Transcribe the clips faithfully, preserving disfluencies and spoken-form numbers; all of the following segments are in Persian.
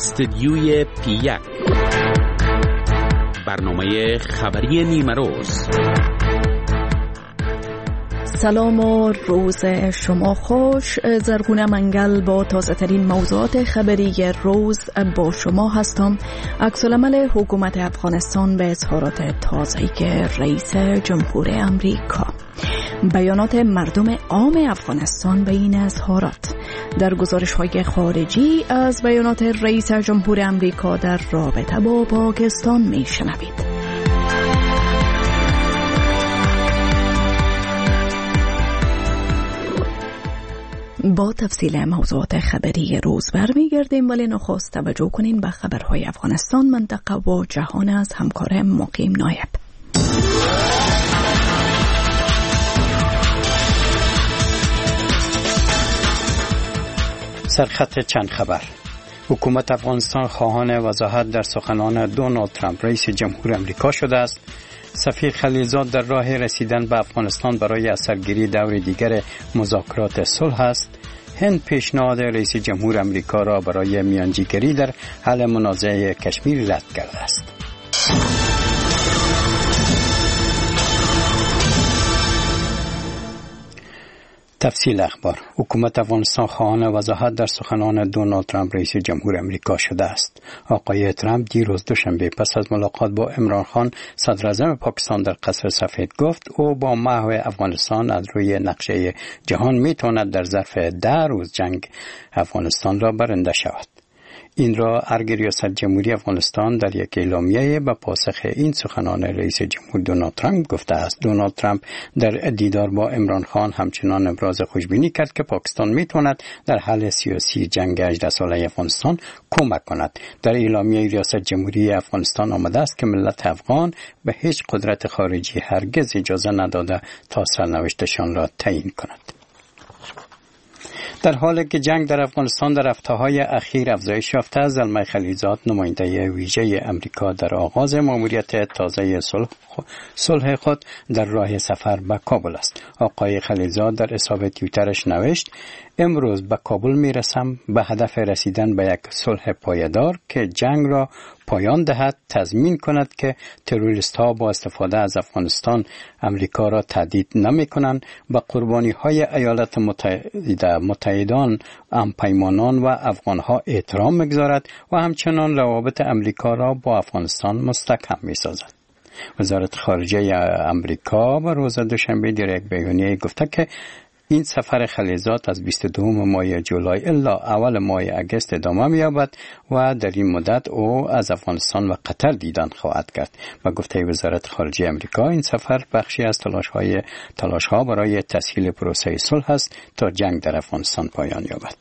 استدیوی پی یک، برنامه خبری نیمه روز. سلام و روز شما خوش. زرغونه منگل با تازه ترین موضوعات خبری روز با شما هستم. عکس‌العمل حکومت افغانستان به اظهارات تازه رئیس جمهور امریکا، بیانات مردم عام افغانستان به این اظهارات. در گزارش‌های خارجی از بیانات رئیس جمهور امریکا در رابطه با پاکستان می‌شنوید. با تفصیل موضوعات خبری روز برمیگردیم، ولی نخست توجه کنین به خبرهای افغانستان، منطقه و جهان از همکار مقیم نایب. سرخط چند خبر. حکومت افغانستان خواهان وضاحت در سخنان دونالد ترامپ رئیس جمهور امریکا شده است. سفیر خلیلزاد در راه رسیدن به افغانستان برای اثرگیری دور دیگر مذاکرات صلح است. هند پیشنهاد رئیس جمهور امریکا را برای میانجیگری در حل منازعه کشمیر رد کرده است. تفصیل اخبار. حکومت افغانستان خواهان وضاحت در سخنان دونالد ترامپ رئیس جمهور امریکا شده است. آقای ترامپ دیروز دوشنبه پس از ملاقات با عمران خان صدر اعظم پاکستان در قصر سفید گفت او با محو افغانستان از روی نقشه جهان میتواند در ظرف ده روز جنگ افغانستان را برنده شود. این را ارگ ریاست جمهوری افغانستان در یک اعلامیه به پاسخ این سخنان رئیس جمهور دونالد ترامپ گفته است. دونالد ترامپ در دیدار با عمران خان همچنان ابراز خوشبینی کرد که پاکستان میتواند در حل سیاسی جنگ هجده ساله افغانستان کمک کند. در اعلامیه ریاست جمهوری افغانستان آمده است که ملت افغان به هیچ قدرت خارجی هرگز اجازه نداده تا سرنوشتشان را تعیین کند. در حالی که جنگ در افغانستان در هفته‌های اخیر افزایش یافته است، زلمه خلیلزاد نماینده ویژه امریکا در آغاز ماموریت تازه صلح صلح خود در راه سفر به کابل است. آقای خلیلزاد در حساب توییترش نوشت: امروز به کابل میرسم به هدف رسیدن به یک صلح پایدار که جنگ را پایان دهد، تضمین کند که تروریست ها با استفاده از افغانستان امریکا را تهدید نمی کنند، به قربانی های ایالات متحده متحدان، همپیمانان و افغان ها احترام می‌گذارد و همچنان روابط امریکا را با افغانستان مستحکم می سازد. وزارت خارجه امریکا به روز دوشنبه در یک بیانیه گفته که این سفر خلیلزاد از بیست و دوم ماه جولای الی اول ماه اگست ادامه می‌یابد و در این مدت او از افغانستان و قطر دیدن خواهد کرد. با گفته وزارت خارجه امریکا این سفر بخشی از تلاش‌های تلاش‌ها برای تسهیل پروسه صلح است تا جنگ در افغانستان پایان یابد.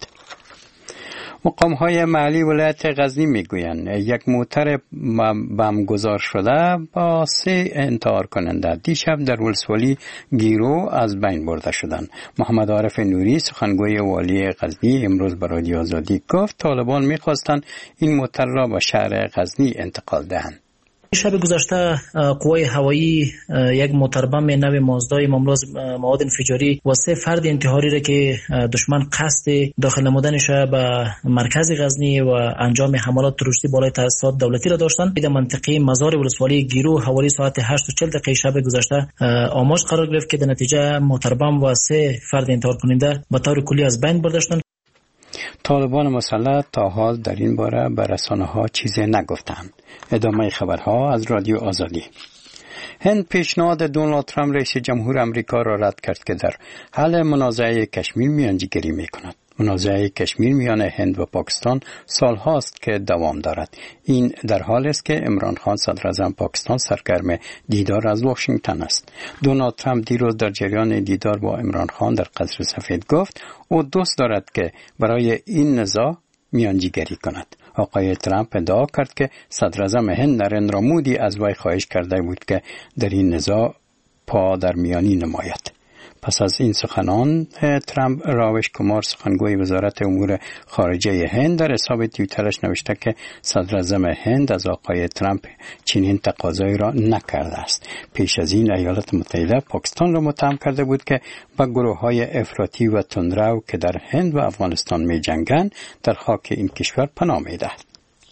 مقام‌های محلی ولایت غزنی میگویند یک موتر بمبگذار شده با سه انتحار کننده دیشب در ولسوالی گیرو از بین برده شدند. محمد عارف نوری سخنگوی والی غزنی امروز به رادیو آزادی گفت طالبان می‌خواستند این موتر را به شهر غزنی انتقال دهند. شب گذشته قوای هوایی یک موتر بم نو مازدای مملو مواد انفجاری و سه فرد انتحاری را که دشمن قصد داخل نمودنش به مرکز غزنی و انجام حملات تروریستی بالای تاسیسات دولتی را داشتند. در منطقه مزار ولسوالی گیرو حوالی ساعت هشت و چهل دقیقه شب گذشته آماج قرار گرفت که در نتیجه موتر بم و سه فرد انتحار کننده به طور کلی از بین برده شدند. طالبان مسلح تا حال در این باره به رسانه‌ها چیزی نگفتند. ادامه خبرها از رادیو آزادی. هند پیشنهاد دونالد ترامپ رئیس جمهور امریکا را رد کرد که در حل منازعه کشمیر میانجیگری می‌کند. منازعه کشمیر میان هند و پاکستان سالهاست که دوام دارد. این در حالی است که عمران خان صدر اعظم پاکستان سرگرم دیدار از واشنگتن است. دونالد ترامپ دیروز در جریان دیدار با عمران خان در قصر سفید گفت او دوست دارد که برای این نزاع میانجیگری کند. آقای ترامپ ادعا کرد که صدر اعظم هند نریندرا مودی از وی خواهش کرده بود که در این نزاع پا در میانی نماید. پس از این سخنان ترامپ، راوش کمار سخنگوی وزارت امور خارجه هند در حساب توییترش نوشته که صدر اعظم هند از آقای ترامپ چنین تقاضایی را نکرده است. پیش از این ایالات متحده پاکستان را متهم کرده بود که با گروه‌های افراطی و تندرو که در هند و افغانستان می جنگند در خاک این کشور پناه می دهد.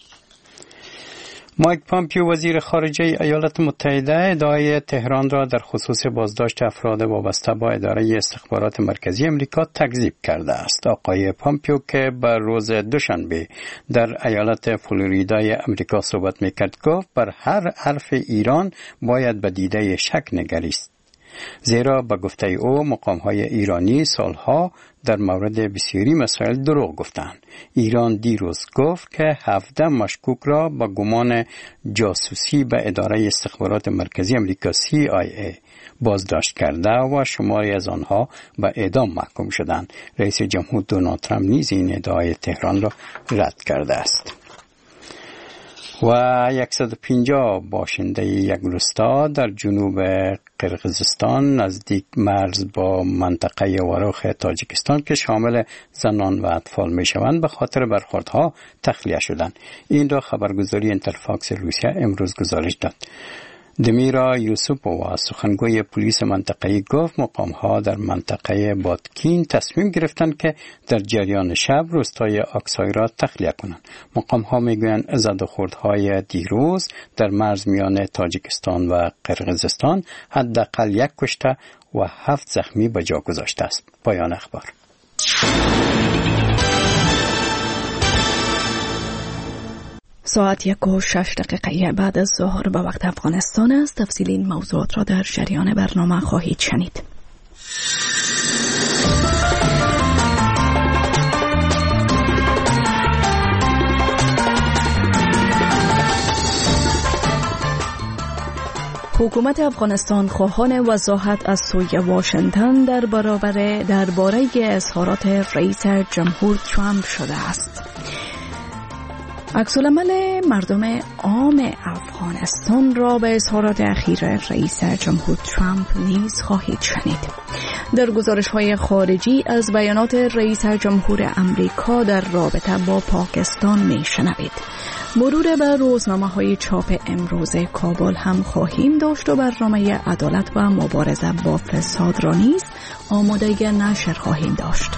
مایک پامپیو وزیر خارجه ایالات متحده ادعای تهران را در خصوص بازداشت افراد وابسته با اداره استخبارات مرکزی امریکا تکذیب کرده است. آقای پامپیو که بر روز دوشنبه در ایالت فلوریدای امریکا صحبت میکرد گفت بر هر حرف ایران باید به دیده شک نگریست، زیرا به گفته او مقام‌های ایرانی سالها در مورد بسیاری مسائل دروغ گفتند. ایران دیروز گفت که هفده مشکوک را با گمان جاسوسی به اداره استخبارات مرکزی امریکا سی آی ای بازداشت کرده و شماری از آنها به اعدام محکوم شدند. رئیس جمهور دونالد ترامپ نیز این ادعای تهران را رد کرده است. و صد و پنجاه باشنده یک روستا در جنوب قرقیزستان نزدیک مرز با منطقه وروخ تاجیکستان که شامل زنان و اطفال می شوند به خاطر برخوردها تخلیه شدند. این را خبرگزاری اینترفاکس روسیه امروز گزارش داد. دمیرا یوسوپووا سخنگوی پلیس منطقه‌ای گفت مقام‌ها در منطقه بادکین تصمیم گرفتند که در جریان شب روستای آکسای را تخلیه کنند. مقام‌ها میگویند زدوخوردهای دیروز در مرز میان تاجیکستان و قرقیزستان حداقل یک کشته و هفت زخمی به جا گذاشته است. پایان اخبار. ساعت یک و شش دقیقه بعد از ظهر به وقت افغانستان است. تفصیل این موضوعات را در جریان برنامه خواهید شنید. حکومت افغانستان خواهان وضاحت از سوی واشنگتن در برابر درباره اظهارات رئیس جمهور ترامپ شده است. عکس‌العمل مردم عام افغانستان را به اظهارات اخیر رئیس جمهور ترامپ نیز خواهید شنید. در گزارش‌های خارجی از بیانات رئیس جمهور امریکا در رابطه با پاکستان می‌شنوید. مرور بر روزنامه‌های چاپ امروز کابل هم خواهیم داشت و برنامه عدالت و مبارزه با فساد را نیز آماده نشر خواهیم داشت.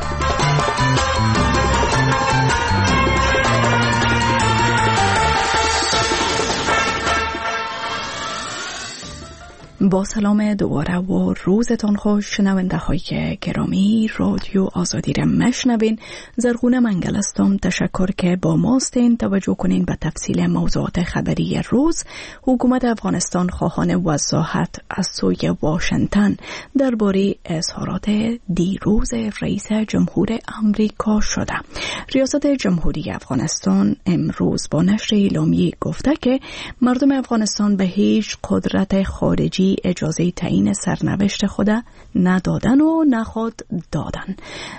با سلام دوباره و روزتان خوش شنونده های گرامی. رادیو آزادی را مشنوین. زرغونه منگل هستم. تشکر که با ماستین. توجه کنین به تفصیل موضوعات خبری روز. حکومت افغانستان خواهان وضاحت از سوی واشنگتن درباره اظهارات دیروز رئیس جمهور امریکا شده. ریاست جمهوری افغانستان امروز با نشر اعلامیه گفته که مردم افغانستان به هیچ قدرت خارجی اجازه تعیین سرنوشت خود ندادن و نخواد دادن.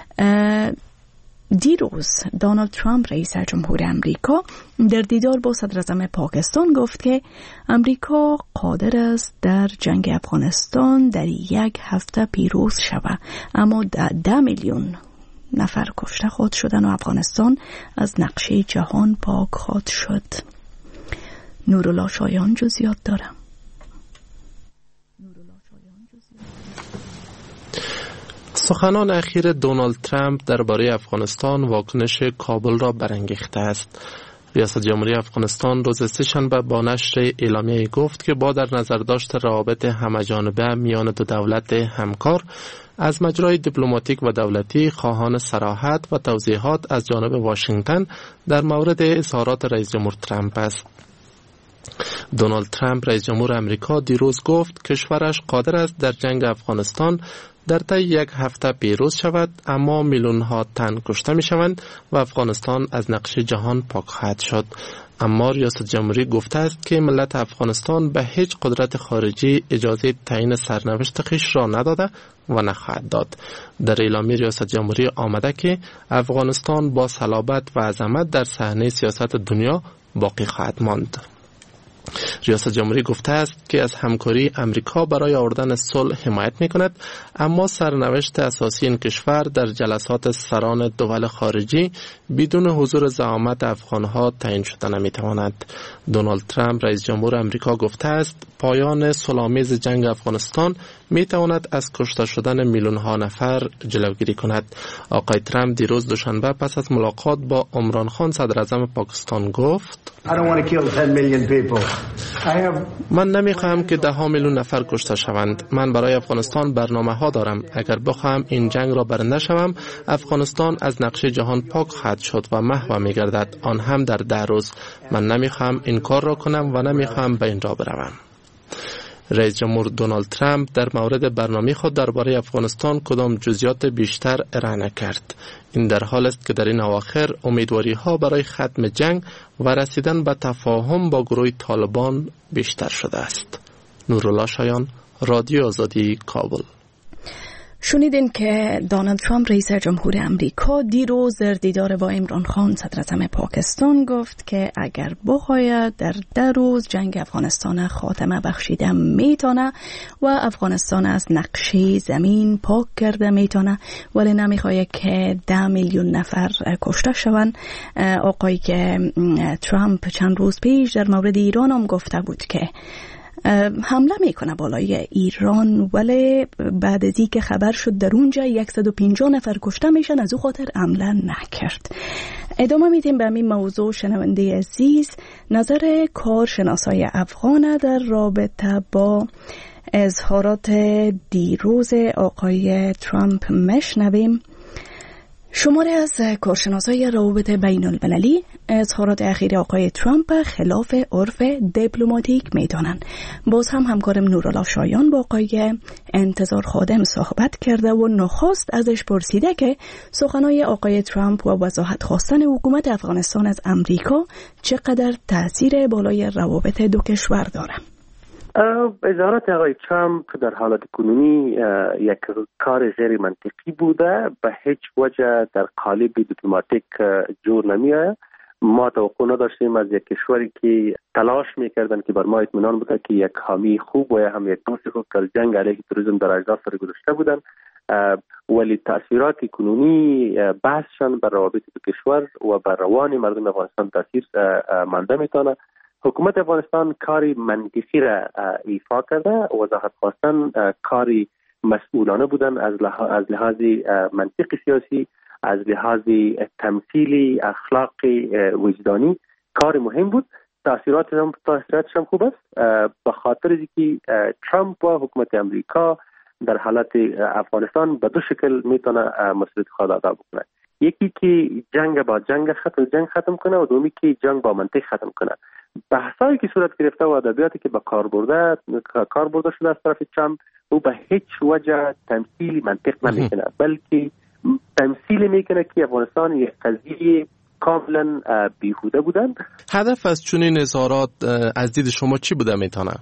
دیروز دونالد ترامپ رئیس جمهور امریکا در دیدار با صدر اعظم پاکستان گفت که امریکا قادر است در جنگ افغانستان در یک هفته پیروز شود، اما ده میلیون نفر کشته خود شدن و افغانستان از نقشه جهان پاک خواهد شد. نورالله شایان جزئیات دارم. سخنان اخیر دونالد ترامپ درباره افغانستان واکنش کابل را برانگیخته است. ریاست جمهوری افغانستان روز سه‌شنبه با نشر اعلامیه گفت که با در نظر داشت روابط همه‌جانبه میان دو دولت همکار از مجرای دیپلماتیک و دولتی خواهان صراحت و توضیحات از جانب واشنگتن در مورد اظهارات رئیس جمهور ترامپ است. دونالد ترامپ رئیس جمهور امریکا دیروز گفت کشورش قادر است در جنگ افغانستان در طی یک هفته پیروز شود، اما میلیون ها تن کشته می شوند و افغانستان از نقشه جهان پاک خواهد شد. اما ریاست جمهوری گفته است که ملت افغانستان به هیچ قدرت خارجی اجازه تعیین سرنوشت خویش را نداده و نخواهد داد. در اعلامیه ریاست جمهوری آمده که افغانستان با صلابت و عظمت در صحنه سیاست دنیا باقی خواهد ماند. ریاست جمهوری گفته است که از همکاری امریکا برای آوردن صلح حمایت می‌کند، اما سرنوشت اساسی این کشور در جلسات سران دول خارجی بدون حضور زعامت افغان‌ها تعیین شده نمی‌تواند. دونالد ترامپ رئیس جمهور امریکا گفته است پایان صلح‌آمیز جنگ افغانستان می تواند از کشته شدن میلیون ها نفر جلوگیری کند. آقای ترامپ دیروز دوشنبه پس از ملاقات با عمران خان صدر اعظم پاکستان گفت من نمی خواهم که ده ها میلیون نفر کشته شوند. من برای افغانستان برنامه ها دارم. اگر بخواهم این جنگ را برنده شوم، افغانستان از نقشه جهان پاک خواهد شد و محو می گردد، آن هم در ده روز. من نمی خواهم این کار را کنم و نمی خواهم به این را بروم. رئیس جمهور دونالد ترامپ در مورد برنامه خود درباره افغانستان کدام جزئیات بیشتر ارائه نکرد. این در حال است که در این اواخر امیدواری ها برای ختم جنگ و رسیدن به تفاهم با گروه طالبان بیشتر شده است. نورالله شایان، رادیو آزادی، کابل. شنیدین که دونالد ترامپ رئیس جمهور امریکا دیروز در دیدار با عمران خان صدر اعظم پاکستان گفت که اگر بخواید در ده روز جنگ افغانستان خاتمه بخشیده میتونه و افغانستان از نقشه زمین پاک کرده میتونه، ولی نمیخواد که ده میلیون نفر کشته شوند. آقای که ترامپ چند روز پیش در مورد ایران هم گفته بود که حمله میکنه بالای ایران، ولی بعد از اینکه خبر شد در اونجا صد و پنجاه نفر کشته میشن از او خاطر حمله نکرد. ادامه میدیم به همین موضوع. شنونده عزیز، نظر کارشناسای افغان در رابطه با اظهارات دیروز آقای ترامپ میشنویم. شماره از کارشناسای روابط بین المللی اظهارات اخیر آقای ترامپ خلاف عرف دیپلماتیک میدانند. باز هم همکارم نورالله شایان با آقای انتظار خادم صحبت کرده و نخست ازش پرسیده که سخنهای آقای ترامپ و وضاحت خواستن حکومت افغانستان از امریکا چقدر تأثیر بالای روابط دو کشور داره. اظهارات آقای ترامپ در حالت کنونی یک کار غیر منطقی بوده، به هیچ وجه در قالب دیپلماتیک جور نمیآید. ما توقع نداشتیم از یک کشوری که تلاش میکردن که بر ما اطمینان بوده که یک حامی خوب و هم یک دوست خوب در جنگ علیه تروریسم در اجداد سر گذاشته بودن، ولی تأثیرات کنونی بحثشان بر روابط دو کشور و بر روان مردم افغانستان تاثیر مانده میتونه. حکومت افغانستان کاری منطقی را ایفا کرده، وضاحت خواستن کاری مسئولانه بودن از لحاظ از لحاظ منطق سیاسی، از لحاظ تمثیلی، اخلاقی، وجدانی کار مهم بود. تأثیرات هم تأثیراتش هم خوب است، به خاطر اینکه ترامپ و حکومت امریکا در حالت افغانستان به دو شکل میتونه مسئولیت خود ادا بکنه. یکی که جنگ با جنگ ختم جنگ ختم کنه و دومی که جنگ با منطق ختم کنه. بحثایی که صورت گرفته و ادبیاتی که به کار برده کار برده شده از طرف ترامپ، او به هیچ وجه تمثیل منطق نمیکنه، بلکه تمثیل میکنه که افغانستان یک قضیه کاملا بیهوده بودن. هدف از چنین اظهارات از دید شما چی بوده میتونه؟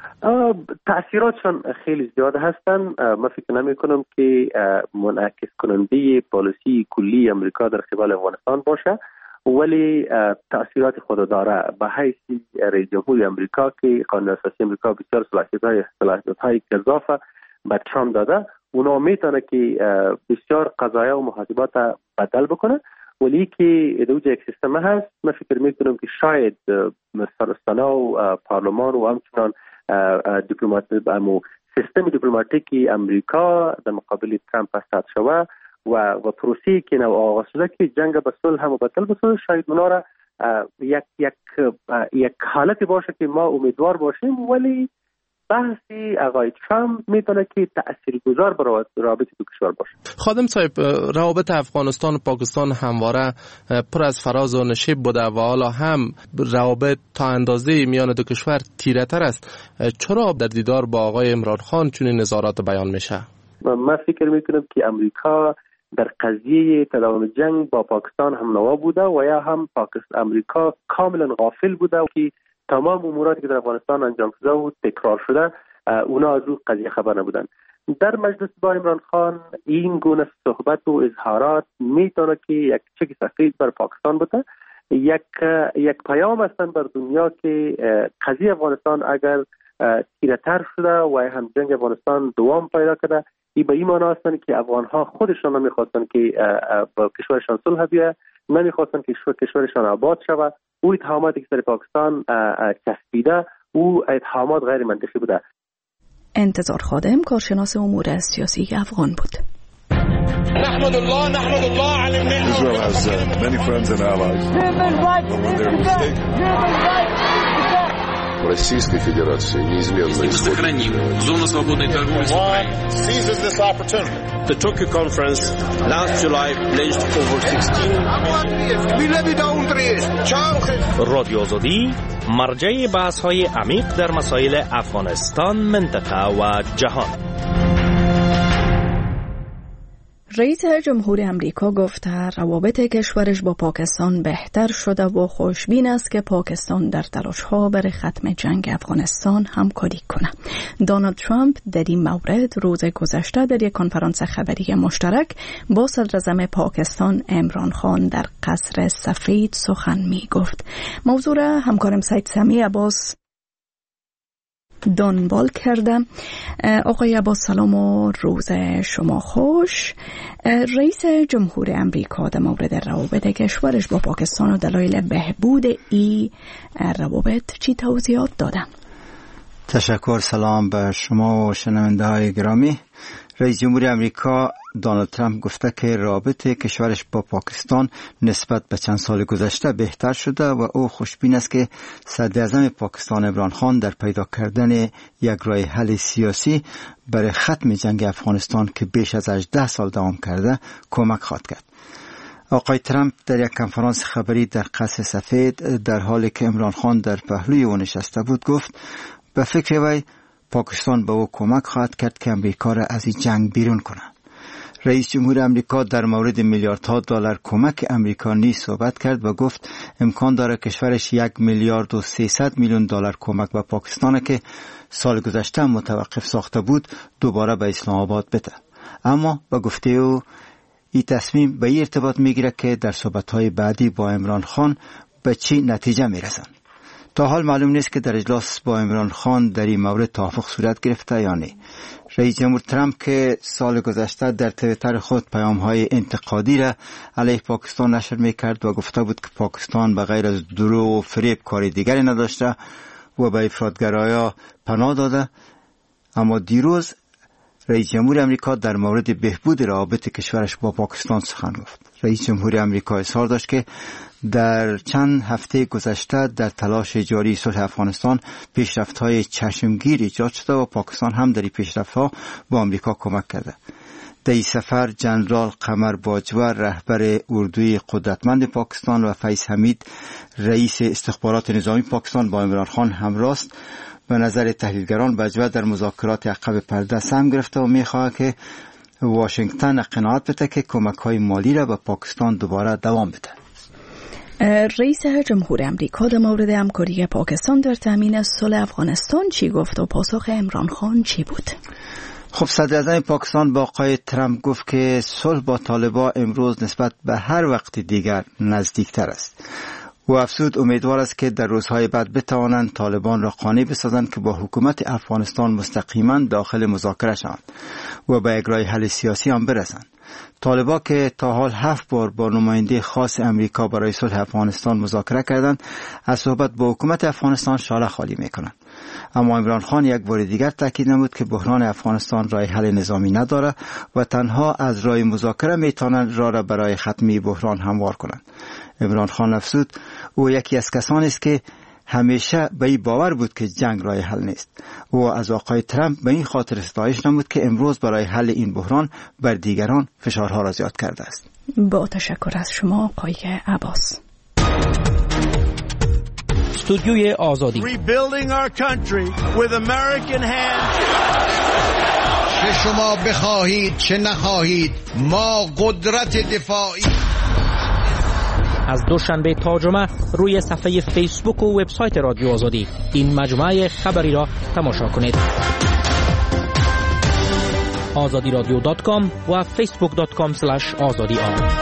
تأثیراتشان خیلی زیاد هستن. من فکر نمی کنم که منعکس کننده پالیسی کلی امریکا در قبال افغانستان باشه، ولی تأثیرات خود داره. به حیث رئیس جمهور امریکا که قانون اساسی امریکا بسیار صلاحیت‌های صلاحیت‌های اضافه به ترامپ داده، اونا میتونه که بسیار قضایا و محاسبات بدل بکنه، ولی که دوجه یک سیستم هست. من فکر میکنم که شاید سرستانه و پارلمان و همچنان دیپلمات امو سیستم دیپلماتیکی امریکا در مقابل ترامپ استاد شوه و و پروسی که نو آغاز شده که جنگ به صلح هم بدل بشه، شاید اونا را یک یک یک حالتی باشه که ما امیدوار باشیم، ولی بحثی آقای ترامپ میتونه که تاثیرگذار بر روابط دو کشور باشه. خادم صاحب، روابط افغانستان و پاکستان همواره پر از فراز و نشیب بوده و حالا هم روابط تا اندازه میان دو کشور تیره‌تر است. چرا در دیدار با آقای عمران خان چنین نظارات بیان میشه؟ من فکر میکنم که امریکا در قضیه تداوم جنگ با پاکستان هم نوا بوده و یا هم پاکستان امریکا کاملا غافل بوده و که تمام اموراتی که در افغانستان انجام شده و تکرار شده اونا از اون قضیه خبر نبودن. در مجلس با عمران خان این گونه صحبت و اظهارات میتونه که یک چک سفید بر پاکستان بوده، یک یک پیام هستن بر دنیا که قضیه افغانستان اگر تیره‌تر شده و هم جنگ افغانستان دوام پیدا کرده، این به این معنی هستن که افغان‌ها خودشان نمیخواستن که با کشورشان صلح بیاید، نمیخواستن که کشورشان آباد شود. او اتهاماتی که در پاکستان چسبیده او اتهامات غیر منطقی بوده. انتظار خادم کارشناس امور سیاسی افغان بود. نحمد الله نحمد الله على النعمة. Israel has uh, many friends and allies. Российской Федерации неизменно сохраним зону свободной торговли с Украиной. Seizes this opportunity. The Tokyo conference last July pledged over sixteen رادیو آزادی مرجع بحث‌های عمیق در مسائل افغانستان، منطقه و جهان. رئیس جمهور امریکا گفت روابط کشورش با پاکستان بهتر شده و خوشبین است که پاکستان در تلاش‌ها برای ختم جنگ افغانستان همکاری کنه. دونالد ترامپ در این مورد روز گذشته در یک کنفرانس خبری مشترک با صدراعظم پاکستان عمران خان در قصر سفید سخن می گفت. موضوع را همکارم سید سمی عباس دنبال کردم. آقای عباس سلام و روز شما خوش. رئیس جمهور امریکا در مورد روابط کشورش با پاکستان و دلایل بهبود این روابط چی توضیحات دادم؟ تشکر. سلام به شما و شنونده های گرامی. رئیس جمهور امریکا دونالد ترامپ گفته که رابطه کشورش با پاکستان نسبت به چند سال گذشته بهتر شده و او خوشبین است که صدراعظم پاکستان عمران خان در پیدا کردن یک راه حل سیاسی برای ختم جنگ افغانستان که بیش از هجده سال دوام کرده کمک خواهد کرد. آقای ترامپ در یک کنفرانس خبری در قصر سفید در حالی که عمران خان در پهلوی او نشسته بود گفت به فکر وی پاکستان به او کمک خواهد کرد که امریکا را از این جنگ بیرون کنه. رئیس جمهور امریکا در مورد میلیاردها دلار کمک امریکا نیز صحبت کرد و گفت امکان داره کشورش یک میلیارد و سیصد میلیون دلار کمک به پاکستان که سال گذشته متوقف ساخته بود دوباره به اسلام آباد بده. اما با گفته او این تصمیم به این ارتباط میگیره که در صحبت‌های بعدی با عمران خان به چی نتیجه میرسن. تا حال معلوم نیست که در اجلاس با عمران خان در این مورد توافق صورت گرفته یا نه. رئیس جمهور ترامپ که سال گذشته در توییتر خود پیام‌های انتقادی را علیه پاکستان نشر می‌کرد و گفته بود که پاکستان به غیر از دروغ و فریب کاری دیگری نداشته و به افراطگرایا پناه داده، اما دیروز رئیس جمهور امریکا در مورد بهبود روابط کشورش با پاکستان سخن گفت. رئیس جمهور امریکا اظهار داشت که در چند هفته گذشته در تلاش جاری صلح افغانستان پیشرفت‌های چشمگیر ایجاد شده و پاکستان هم در این پیشرفت‌ها با امریکا کمک کرده. در این سفر جنرال قمر باجوه رهبر اردوی قدرتمند پاکستان و فیض حمید رئیس استخبارات نظامی پاکستان با عمران خان همراه است. به نظر تحلیلگران باجوه در مذاکرات عقب پرده سهم گرفته و می‌خواهد که واشنگتن قناعت بده که کمک‌های مالی را به پاکستان دوباره دوام بده. رئیس جمهور امریکا در مورد همکاری پاکستان در تامین صلح افغانستان چی گفت و پاسخ عمران خان چی بود؟ خب صدراعظم پاکستان با آقای ترامپ گفت که صلح با طالبان امروز نسبت به هر وقت دیگر نزدیکتر است. و افزود امیدوار است که در روزهای بعد بتوانند طالبان را قانع بسازند که با حکومت افغانستان مستقیما داخل مذاکره شوند و به یک راه حل سیاسی هم برسند. طالبان که تا حال هفت بار با نماینده خاص امریکا برای صلح افغانستان مذاکره کردند، از صحبت با حکومت افغانستان شاله خالی میکنند. اما عمران خان یک بار دیگر تاکید نمود که بحران افغانستان راه حل نظامی نداره و تنها از راه مذاکره میتوانند راه را برای ختمی بحران هموار کنند. عمران خان افزود او یکی از کسانی است که همیشه به این باور بود که جنگ راه حل نیست. او از آقای ترامپ به این خاطر ستایش نمود که امروز برای حل این بحران بر دیگران فشارها را زیاد کرده است. با تشکر از شما آقای عباس. استودیوی آزادی. Rebuilding our country with American hands. چه شما بخواهید چه نخواهید ما قدرت دفاعی. از دوشنبه تا جمعه روی صفحه فیسبوک و وبسایت رادیو آزادی این مجموعه خبری را تماشا کنید. آزادی رادیو دات کام و فیسبوک دات کام اسلش آزادی آر.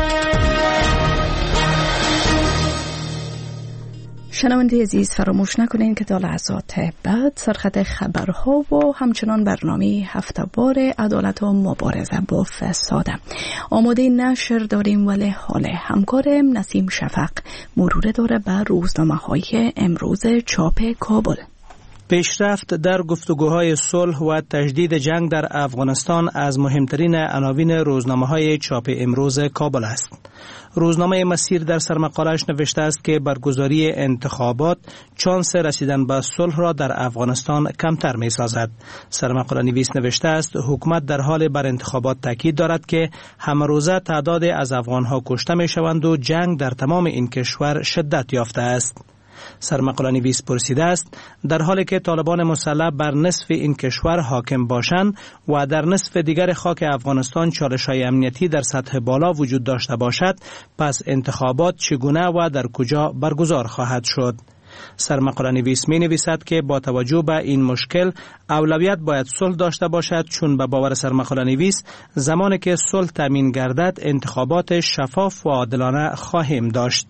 شنونده عزیز فراموش نکنین که تا لحظات بعد سرخط خبرها و همچنان برنامه هفته‌وار عدالت و مبارزه با فساد آماده نشر داریم، ولی حال همکارم نسیم شفق مرور داره بر روزنامه‌های امروز چاپ کابل. پیشرفت در گفتگوهای صلح و تجدید جنگ در افغانستان از مهمترین عناوین روزنامه‌های چاپ امروز کابل است. روزنامه مسیر در سرمقاله‌اش نوشته است که برگزاری انتخابات چانس رسیدن به صلح را در افغانستان کمتر می‌سازد. سرمقاله نویس نوشته است حکومت در حال بر انتخابات تاکید دارد که همه روزه تعداد از افغان‌ها کشته می‌شوند و جنگ در تمام این کشور شدت یافته است. سرمقاله نویس پرسیده است در حالی که طالبان مسلح بر نصف این کشور حاکم باشند و در نصف دیگر خاک افغانستان چالش‌های امنیتی در سطح بالا وجود داشته باشد، پس انتخابات چگونه و در کجا برگزار خواهد شد؟ سرمقاله نویس می نویسد که با توجه به این مشکل اولویت باید صلح داشته باشد، چون به باور سرمقاله نویس زمانی که صلح تامین گردد انتخابات شفاف و عادلانه خواهیم داشت.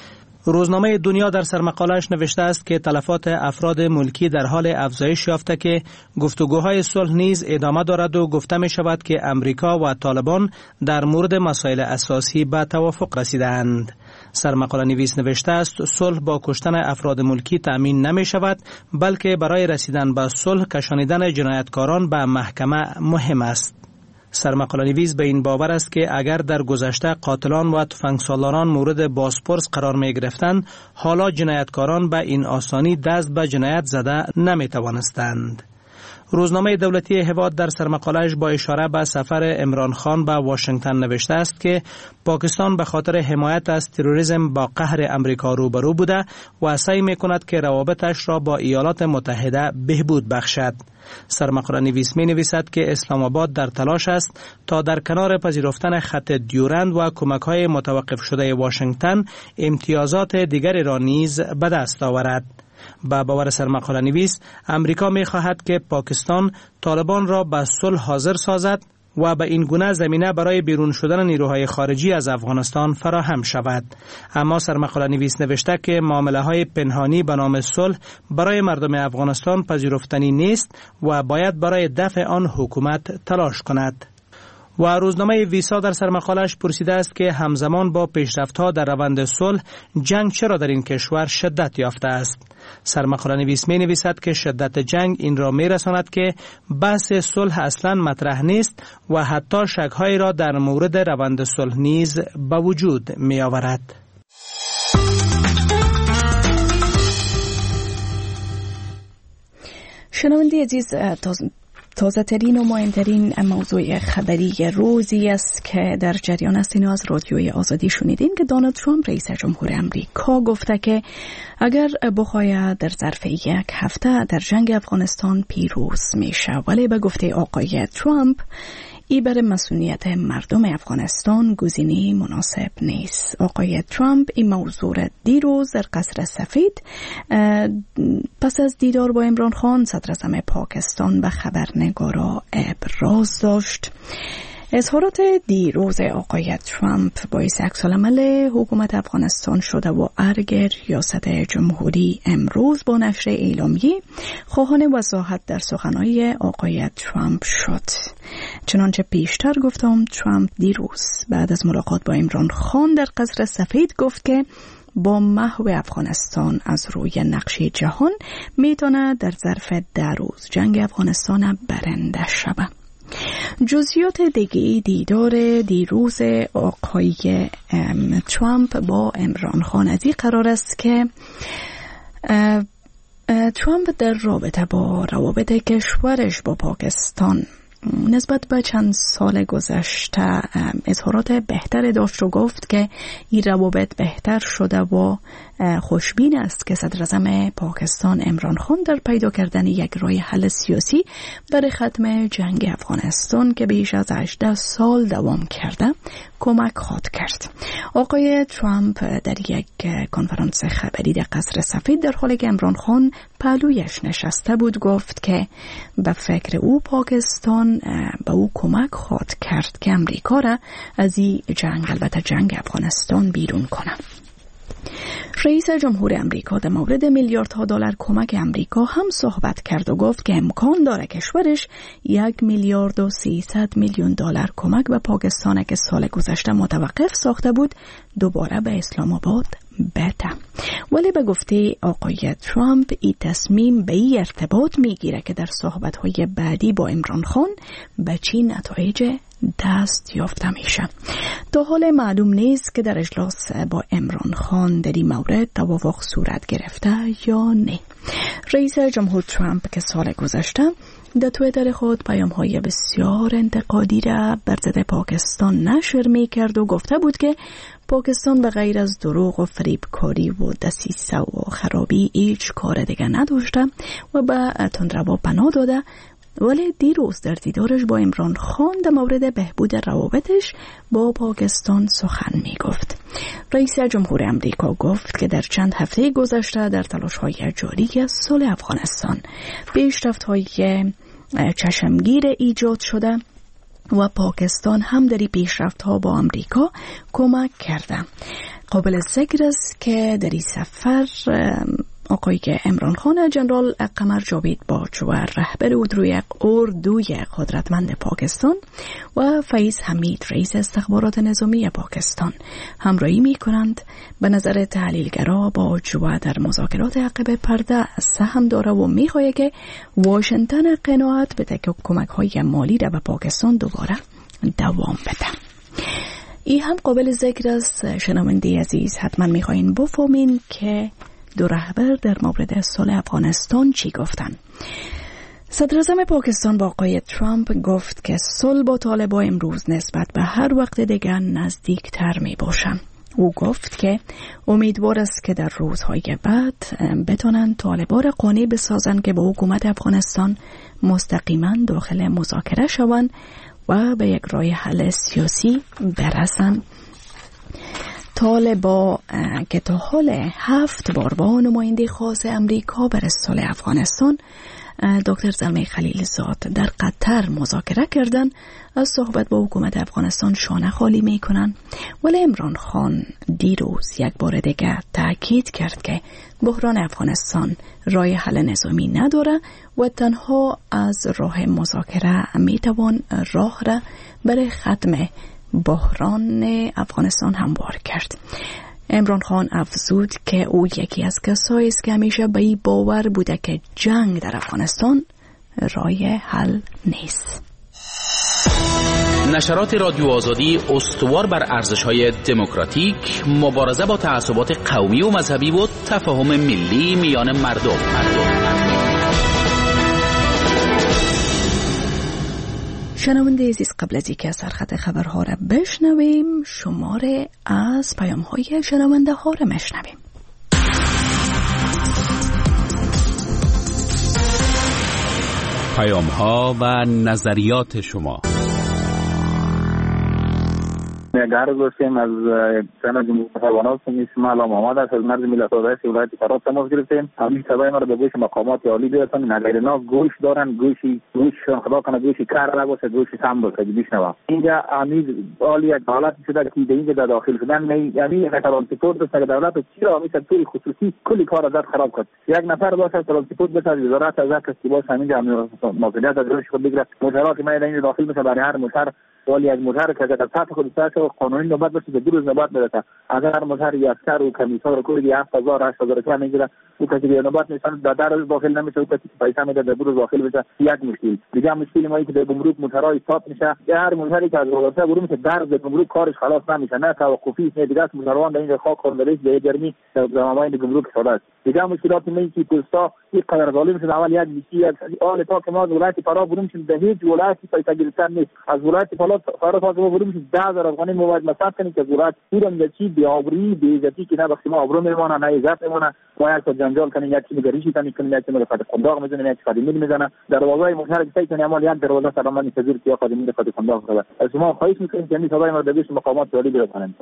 روزنامه دنیا در سرمقاله‌اش نوشته است که تلفات افراد ملکی در حال افزایش یافته که گفتگوهای صلح نیز ادامه دارد و گفته می شود که امریکا و طالبان در مورد مسائل اساسی به توافق رسیدند. سرمقاله نویس نوشته است صلح با کشتن افراد ملکی تأمین نمی شود، بلکه برای رسیدن به صلح کشانیدن جنایتکاران به محکمه مهم است. سرمقاله نویس به این باور است که اگر در گذشته قاتلان و تفنگسالاران مورد بازپرس قرار می گرفتند، حالا جنایتکاران به این آسانی دست به جنایت زده نمی توانستند. روزنامه دولتی هواد در سرمقاله‌اش با اشاره به سفر عمران خان به واشنگتن نوشته است که پاکستان به خاطر حمایت از تروریسم با قهر امریکا روبرو بوده و سعی می‌کند که روابطش را با ایالات متحده بهبود بخشد. سرمقاله نویس می نویسد که اسلام آباد در تلاش است تا در کنار پذیرفتن خط دیورند و کمک‌های متوقف شده واشنگتن امتیازات دیگری را نیز به دست آورد. با باور سرمقاله نویس امریکا می خواهد که پاکستان طالبان را به صلح حاضر سازد و به این گونه زمینه برای بیرون شدن نیروهای خارجی از افغانستان فراهم شود. اما سرمقاله نویس نوشته که معامله‌های پنهانی به نام صلح برای مردم افغانستان پذیرفتنی نیست و باید برای دفع آن حکومت تلاش کند. و روزنامه ویسا در سرمقاله‌اش پرسیده است که همزمان با پیشرفت‌ها در روند صلح جنگ چرا در این کشور شدت یافته است. سرمقاله نویس می نویسد که شدت جنگ این را می رساند که بحث صلح اصلا مطرح نیست و حتی شک‌هایی را در مورد روند صلح نیز به وجود می آورد. شنونده عزیز، تازه ترین و مهمترین موضوع خبری روزی است که در جریان است. از رادیوی آزادی شنیدین که دونالد ترامپ رئیس جمهور امریکا گفته که اگر بخواهد در ظرف یک هفته در جنگ افغانستان پیروز میشه، ولی به گفته آقای ترامپ ای برای مسئولیت مردم افغانستان گزینه مناسب نیست. آقای ترامپ این موضوع دیروز در قصر سفید پس از دیدار با عمران خان صدر اعظم پاکستان به خبرنگارا ابراز داشت. اظهارات دیروز آقای ترامپ باعث عکس‌العمل حکومت افغانستان شده و ارگ ریاست جمهوری امروز با نشر اعلامیه خواهان وضاحت در سخنهای آقای ترامپ شد. چنانچه پیشتر گفتم، ترامپ دیروز بعد از ملاقات با عمران خان در قصر سفید گفت که با محو افغانستان از روی نقشه جهان میتونه در ظرف ده روز جنگ افغانستان برنده شود. جزئیات دیگه دیدار دیروز آقای ترامپ با عمران خان از این قرار است که ترامپ در رابطه با روابط کشورش با پاکستان نسبت به چند سال گذشته اظهارات بهتر داشت و گفت که این روابط بهتر شده و خوشبین است که صدر اعظم پاکستان عمران خان در پیدا کردن یک راه حل سیاسی برای ختم جنگ افغانستان که بیش از هجده سال دوام کرده کمک خواهد کرد. آقای ترامپ در یک کنفرانس خبری در قصر سفید در حالی که عمران خان پهلویش نشسته بود گفت که به فکر او پاکستان به او کمک خواهد کرد که امریکا را از این جنگ، البته جنگ افغانستان، بیرون کنه. رئیس جمهور امریکا در مورد میلیاردها دلار کمک امریکا هم صحبت کرد و گفت که امکان داره کشورش یک میلیارد و سیصد میلیون دلار کمک به پاکستان که سال گذشته متوقف ساخته بود دوباره به اسلام آباد بته. ولی به گفته آقای ترامپ این تصمیم به این ارتباط میگیره که در صحبت‌های بعدی با عمران خان به چی نتایج دست یافته میشه. تا حال معلوم نیست که در اجلاس با عمران خان در این مورد توافق صورت گرفته یا نه. رئیس جمهور ترامپ که سال گذشته در توییتر خود پیام‌های بسیار انتقادی را بر ضد پاکستان نشر می‌کرد و گفته بود که پاکستان به غیر از دروغ و فریبکاری و دسیسه و خرابی هیچ کار دیگه نداشته و به تندرو پناه داده. ولی دیروز در دیدارش با عمران خان در مورد بهبود روابطش با پاکستان سخن می گفت. رئیس جمهور امریکا گفت که در چند هفته گذشته در تلاش‌های جاری صلح افغانستان پیشرفت‌های چشمگیر ایجاد شده و پاکستان هم در این پیشرفت‌ها با امریکا کمک کرده. قابل ذکر است که در این سفر آقای عمران خان جنرال قمر جاوید باجوه رهبر اردوی قدرتمند پاکستان و فیض حمید رئیس استخبارات نظامی پاکستان همراهی می کنند. به نظر تحلیلگرا باجوه در مذاکرات عقب پرده سهم داره و می خواهد که واشنگتن قناعت به کمک های مالی را به پاکستان دوباره دوام بده. این هم قابل ذکر است. شنونده عزیز حتما می خواهید بفهمین که دو رهبر در مورد صلح افغانستان چی گفتن. صدر اعظم پاکستان با آقای ترامپ گفت که صلح با طالبان امروز نسبت به هر وقت دیگر نزدیکتر می باشه. او گفت که امیدوار است که در روزهای بعد بتونن طالبان را قانع بسازن که با حکومت افغانستان مستقیما داخل مذاکره شوند و به یک راه حل سیاسی برسن. طالبا که تا حال هفت بار با نماینده خاص امریکا برای صلح افغانستان دکتر زلمه خلیلزاد در قطر مذاکره کردن، از صحبت با حکومت افغانستان شانه خالی میکنن. ولی عمران خان دیروز یک بار دیگه تاکید کرد که بحران افغانستان راه حل نظامی نداره و تنها از راه مذاکره میتوان راه را برای ختم بحران افغانستان هموار کرد. عمران خان افزود که او یکی از کسایی است که همیشه به این باور بوده که جنگ در افغانستان راه حل نیست. نشرات رادیو آزادی استوار بر ارزش‌های دموکراتیک، مبارزه با تعصبات قومی و مذهبی و تفاهم ملی میان مردم. مردم. شنونده عزیز، قبل از اینکه سرخط خبرها را بشنویم شماره از پیام‌های شنونده ها را میشنویم. پیام‌ها و نظریات شما. نگار گفتیم از سنا جمهوری حیوانات اسم علام آمد است از مرز ملت آزاد ولایت فرات تماس گرفتیم. همین سبای ما رو به گوش مقامات عالی برسانیم. اگر اینا گوش دارن گوشی گوششون خدا کنه گوشی کار را باشه گوشی سم باشه بشنوا. اینجا امید عالی یک حالت شده که اینجا در داخل شدن می یعنی ترانسپورت دست دولت چرا همین سکتور خصوصی کلی کار ازت خراب کرد. یک نفر باشه ترانسپورت بشه وزارت از کسی باشه همینجا همین مسئولیت از روش خود بگیره. مشارات ما این داخل میشه برای هر مشار ولی از موتر که در سطح خود سطح قانونی نوبت بشه دو روز نوبت میرسه. اگر هر موتر یک سر و کمیسار کوری هفت هزار هشت هزار تومان میگیره او کسی که نوبت میشن در در داخل نمیشه او کسی پیسه میده در دو روز داخل بشه. یک مشکل دیگه مشکل ما اینه که در گمرک موترها استاپ میشه. هر موتری که از رابطه برو میشه در گمرک کارش خلاص نمیشه، نه توقفی نه دیگه موتروان در این خاک خوردهش به گرمی زمامای گمرک شده است. دیگه مشکلات میگه که پستا این قدر ظالم شده. اول یک بیسی آل تا که ما ولایت فرا برو میشه در هیچ ولایتی پیسه گرفتن نیست. از ولایت فرا تا که ما برو میشه ده هزار افغانی مواد مصرف کنیم که ولایت پورم چی بیابری بیزتی که نه بخشی ما ابرو میمونه نه عزت میمونه. ما یک جنجال کنیم یک چیز گریشی کنیم کنیم یک چیز رو فقط خنداق میزنیم یک خادمی میزنه دروازه مشهر که کنیم اما یک دروازه سلامانی تزیر که خادمی رو فقط خنداق کنه. از شما خواهش میکنیم که این صدای ما به مقامات عالی برسانید.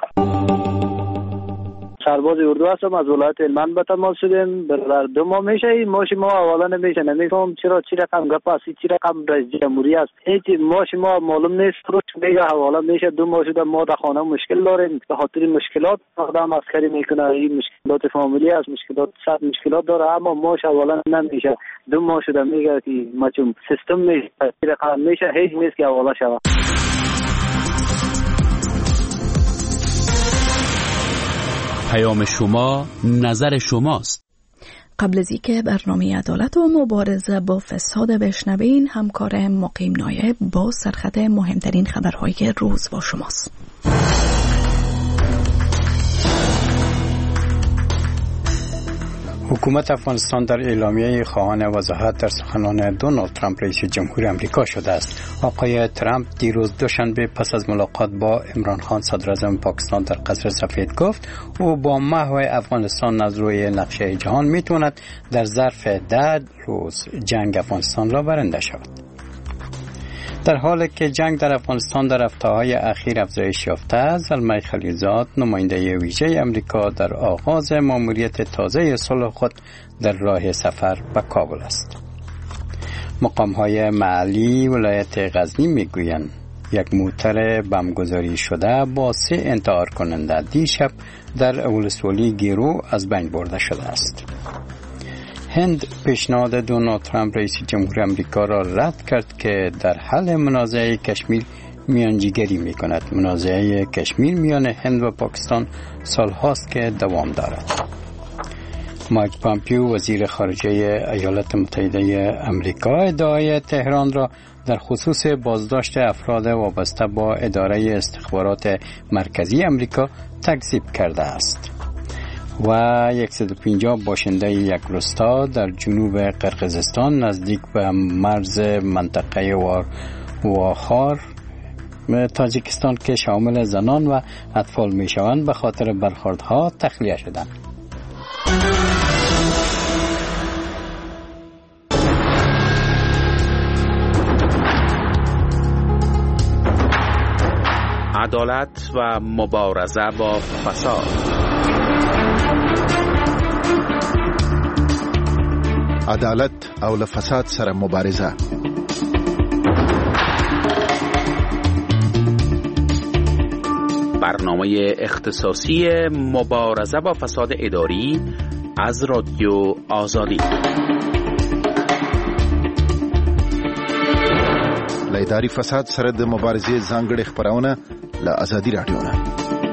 سرباز اردو هستم، از ولایت هلمند به تماس شدیم. در دو ماه میشه این ماش ما حوالا نمیشه. نمیفهم چرا چی رقم گپ است، چی رقم رئیس جمهوری است. هیچ ماش ما معلوم نیست. روش میگه حوالا میشه دو ماه شده ما در خانه مشکل داریم به خاطر مشکلات. آدم عسکری میکنه این مشکلات فامیلی است، مشکلات صد مشکلات داره اما ماش حوالا نمیشه. دو ماه شده میگه که ما چون سیستم میشه رقم میشه هیچ نیست که حوالا شود. پیام شما نظر شماست. قبل از اینکه برنامه عدالت و مبارزه با فساد بشنوین، همکار مقیم نایب با سرخط مهمترین خبرهای روز با شماست. حکومت افغانستان در اعلامیه خواهان وضاحت در سخنان دونالد ترامپ رئیس جمهور آمریکا شده است. آقای ترامپ دیروز دوشنبه پس از ملاقات با عمران خان صدر اعظم پاکستان در قصر سفید گفت او با محو افغانستان از روی نقشه جهان میتواند در ظرف ده روز جنگ افغانستان را برنده شود. در حالی که جنگ در افغانستان در هفته‌های اخیر افزایش یافته است، زلمه خلیلزاد نماینده ویژه آمریکا در آغاز مأموریت تازه صلح خود در راه سفر به کابل است. مقام‌های محلی ولایت غزنی میگویند یک موتر بمبگذاری شده با سه انتحار کننده دیشب در ولسوالی گیرو از بین برده شده است. هند پیشنهاد دونالد ترامپ رئیس جمهور آمریکا را رد کرد که در حل منازعه کشمیر میانجیگری می کند. منازعه کشمیر میان هند و پاکستان سالهاست که دوام دارد. مایک پامپیو وزیر خارجه ایالات متحده آمریکا ادعای تهران را در خصوص بازداشت افراد وابسته با اداره استخبارات مرکزی آمریکا تکذیب کرده است. و صد و پنجاه باشنده یک روستا در جنوب قرقیزستان نزدیک به مرز منطقه واخار تاجیکستان که شامل زنان و اطفال می شوند به خاطر برخوردها تخلیه شدند. عدالت و مبارزه با فساد. عدالت او له فساد سره مبارزه. برنامه اختصاصی مبارزه با فساد اداری از رادیو آزادی. له اداري فساد سره د مبارزې ځانګړي خبرونه له آزادي رادیو نه.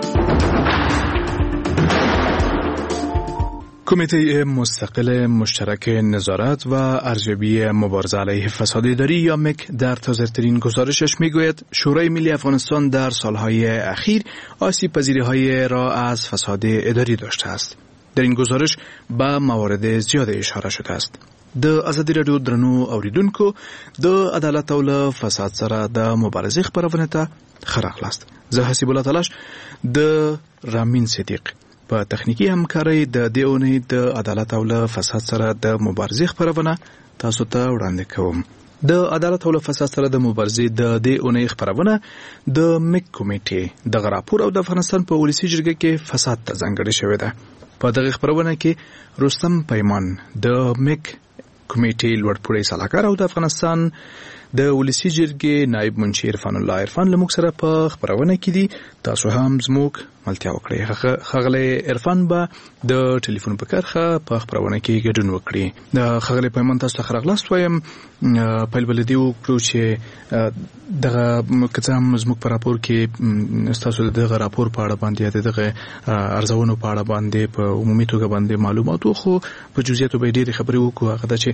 کمیته مستقل مشترک نظارت و ارزیابی مبارزه علیه فساد اداری یا مک در تازه‌ترین گزارشش میگوید شورای ملی افغانستان در سالهای اخیر آسیب پذیری‌های را از فساد اداری داشته است. در این گزارش به موارد زیاد اشاره شده است. د ازادي رادیو درنو اوریدونکو د عدالت او له فساد سره د مبارزې خبرونه ته خراغلاست. زه حسیب الله تلاش د رامین صدیق په تخنیکی همکارۍ د دې اونۍ د عدالت او له فساد سره د مبارزې خبرونه تاسو ته وړاندې کوم. د عدالت او له فساد سره د مبارزې د دې اونۍ خبرونه د مک کمیټې د راپور او د افغانستان په ولسی جرګه کې فساد ته ځانګړې شوې ده. په دغه خبرونه کې رستم پیمان د مک کمیټې لوړپوړی سلاکار او د افغانستان د ولسی جرګې نائب منشي عرفان الله عرفان لموږ سره په خبرونه کې دي. تاسو هم زموږ ملتیا وکړئ. خغلی عرفان به د ټلیفون په کرخه په خبرونه کې ګډون وکړي. د خغلی پیمان تاسو ته راغلاست وایم. پیل بلدی وکړو چې دغه کڅه هم زموږ په راپور کې تاسو دغه راپور په اړه باندې دغه ارزونو په اړه باندې په عمومي توګه باندې معلومات خو په جزئیاتو به ډېری خبرې وکړو. هغه چې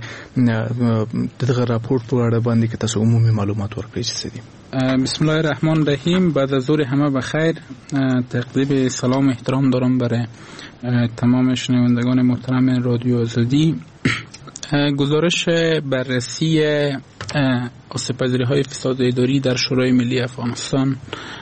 دغه راپور په اړه باندې که تاسو عمومي معلومات ورکړئ چې څه دي. بسم الله الرحمن الرحیم. بعد از ظهر همه بخیر. تقدیم سلام احترام دارم برای تمام شنوندگان محترم رادیو آزادی. گزارش بررسی آسیب‌پذیری های فساد اداری در شورای ملی افغانستان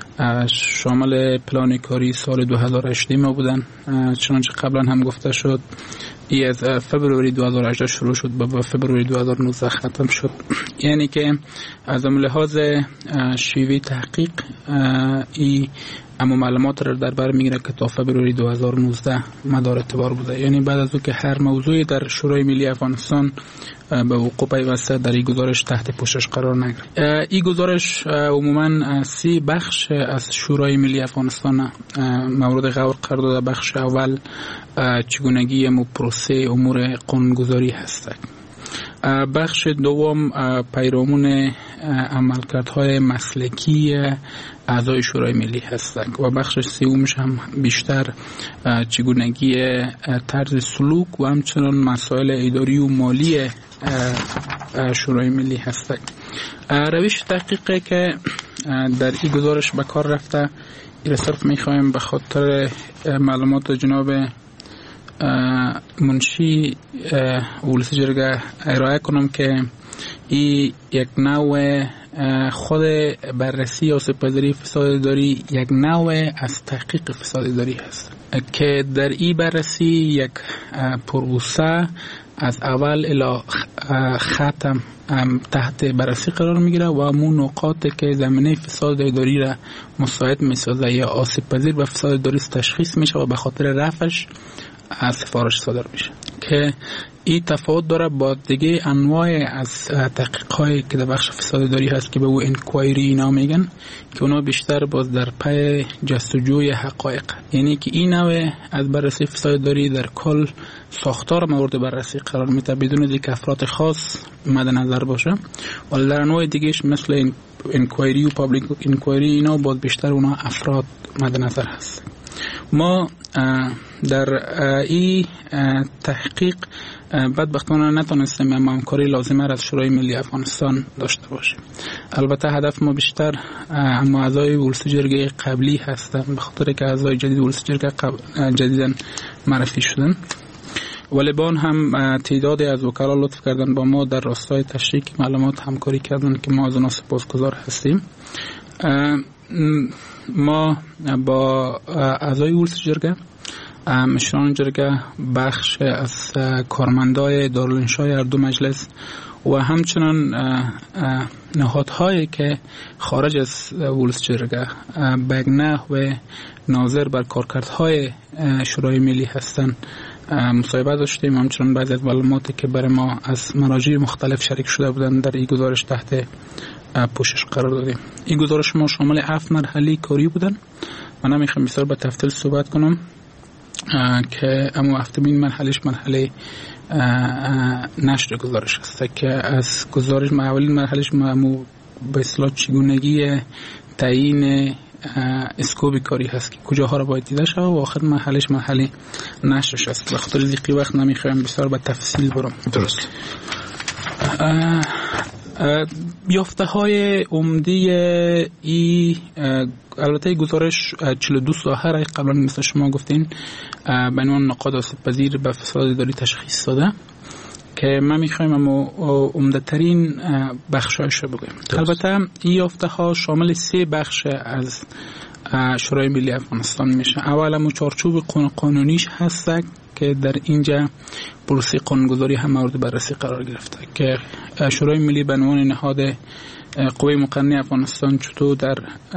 شامل پلان کاری سال دو هزار و هجده ما بودن. چنانچه قبلا هم گفته شد ای از فبروری دو هزار و هجده شروع شد و به فبروری دو هزار و نوزده ختم شد. یعنی که از لحاظ شیوه تحقیق ای اما معلومات را در بر میگیره که تا فبروری دو هزار و نوزده مدار اعتبار بوده. یعنی بعد از او که هر موضوعی در شورای ملی افغانستان به وقوع پیوسته در این گزارش تحت پوشش قرار نگیره. این گزارش عموما سی بخش از شورای ملی افغانستان مورد غور قرار داده. بخش اول چگونگی مو پروسه امور قانونگذاری هست. بخش دوم پیرامون عملکردهای مسلکی اعضای شورای ملی هستند و بخش سومش هم بیشتر چگونگی طرز سلوک و همچنان مسائل اداری و مالی شورای ملی هستند. روش تحقیقی که در این گزارش به کار رفته این صرف میخوایم به خاطر معلومات جناب منشی ولسی جرگه ارائه کنم که این یک نوع خود بررسی یا سپذیری فساد اداری یک نوع از تحقیق فساد اداری هست که در این بررسی یک پروسه از اول الی ختم تحت بررسی قرار میگیره و همون نقاطی که زمینه فساد اداری را مساعد میسازه یا آسیب پذیر به فساد اداری تشخیص میشه و به خاطر رفعش از سفارش صادر میشه که این تفاوت داره با دیگه انواع از تحقیق هایی که در بخش فساد اداری هست که به او انکوایری اینا میگن که اونا بیشتر باز در پی جستجوی حقایق، یعنی که این نوع از بررسی فساد اداری در کل ساختار مورد بررسی قرار میده بدون اینکه افراد خاص مد نظر باشه، ولی در انواع دیگهش مثل انکوایری و پابلیک انکوایری اینا باز بیشتر اونا افراد مد نظر هست. ما در این تحقیق بدبختانه نتونستیم همکاری لازمه را از شورای ملی افغانستان داشته باشیم. البته هدف ما بیشتر اما اعضای ولسی جرگه قبلی هستند به خاطر که اعضای جدید ولسی جرگه جدیداً معرفی شدن، ولی بان هم تعدادی از وکلا لطف کردن با ما در راستای تشریک معلومات همکاری کردن که ما از اونا سپاسگزار هستیم. ما با اعضای ولسی جرگه، مشران جرگه، بخش از کارمندای دارالانشای هر دو مجلس و همچنان نهادهایی که خارج از ولسی جرگه به نحو ناظر بر کارکردهای شورای ملی هستند مصاحبه داشتیم. همچنان بعضی از معلوماتی که برای ما از مراجع مختلف شریک شده بودند در این گزارش تحت پوشش قرار دادیم. این گزارش ما شامل هفت مرحله کاری بودن. من نمیخوام بسیار به تفصیل صحبت کنم که اما هفتمین مرحلهش مرحله نشر گزارش است که از گزارش اولین مرحلهش ما به اصطلاح چگونگی تعیین اسکوب کاری هست که کجاها را باید دیده شود و آخر مرحلهش مرحله نشرش است. به خاطر ضیق وقت نمیخوام بسیار به تفصیل برم. درست. یافته های عمدی ای البته گزارش چهل و دو ساحه را قبلا مثل شما گفتین به عنوان نقاط آسیب پذیر به فساد اداری تشخیص داده که ما میخوایم اما عمده ترین بخشایش رو بگویم. البته این یافته ها شامل سه بخش از شورای ملی افغانستان میشه. اول هم چارچوب قانونیش هست که در اینجا پروسه قانونگذاری هم مورد بررسی قرار گرفته که شورای ملی به عنوان نهاد قوه مقننه افغانستان چطور در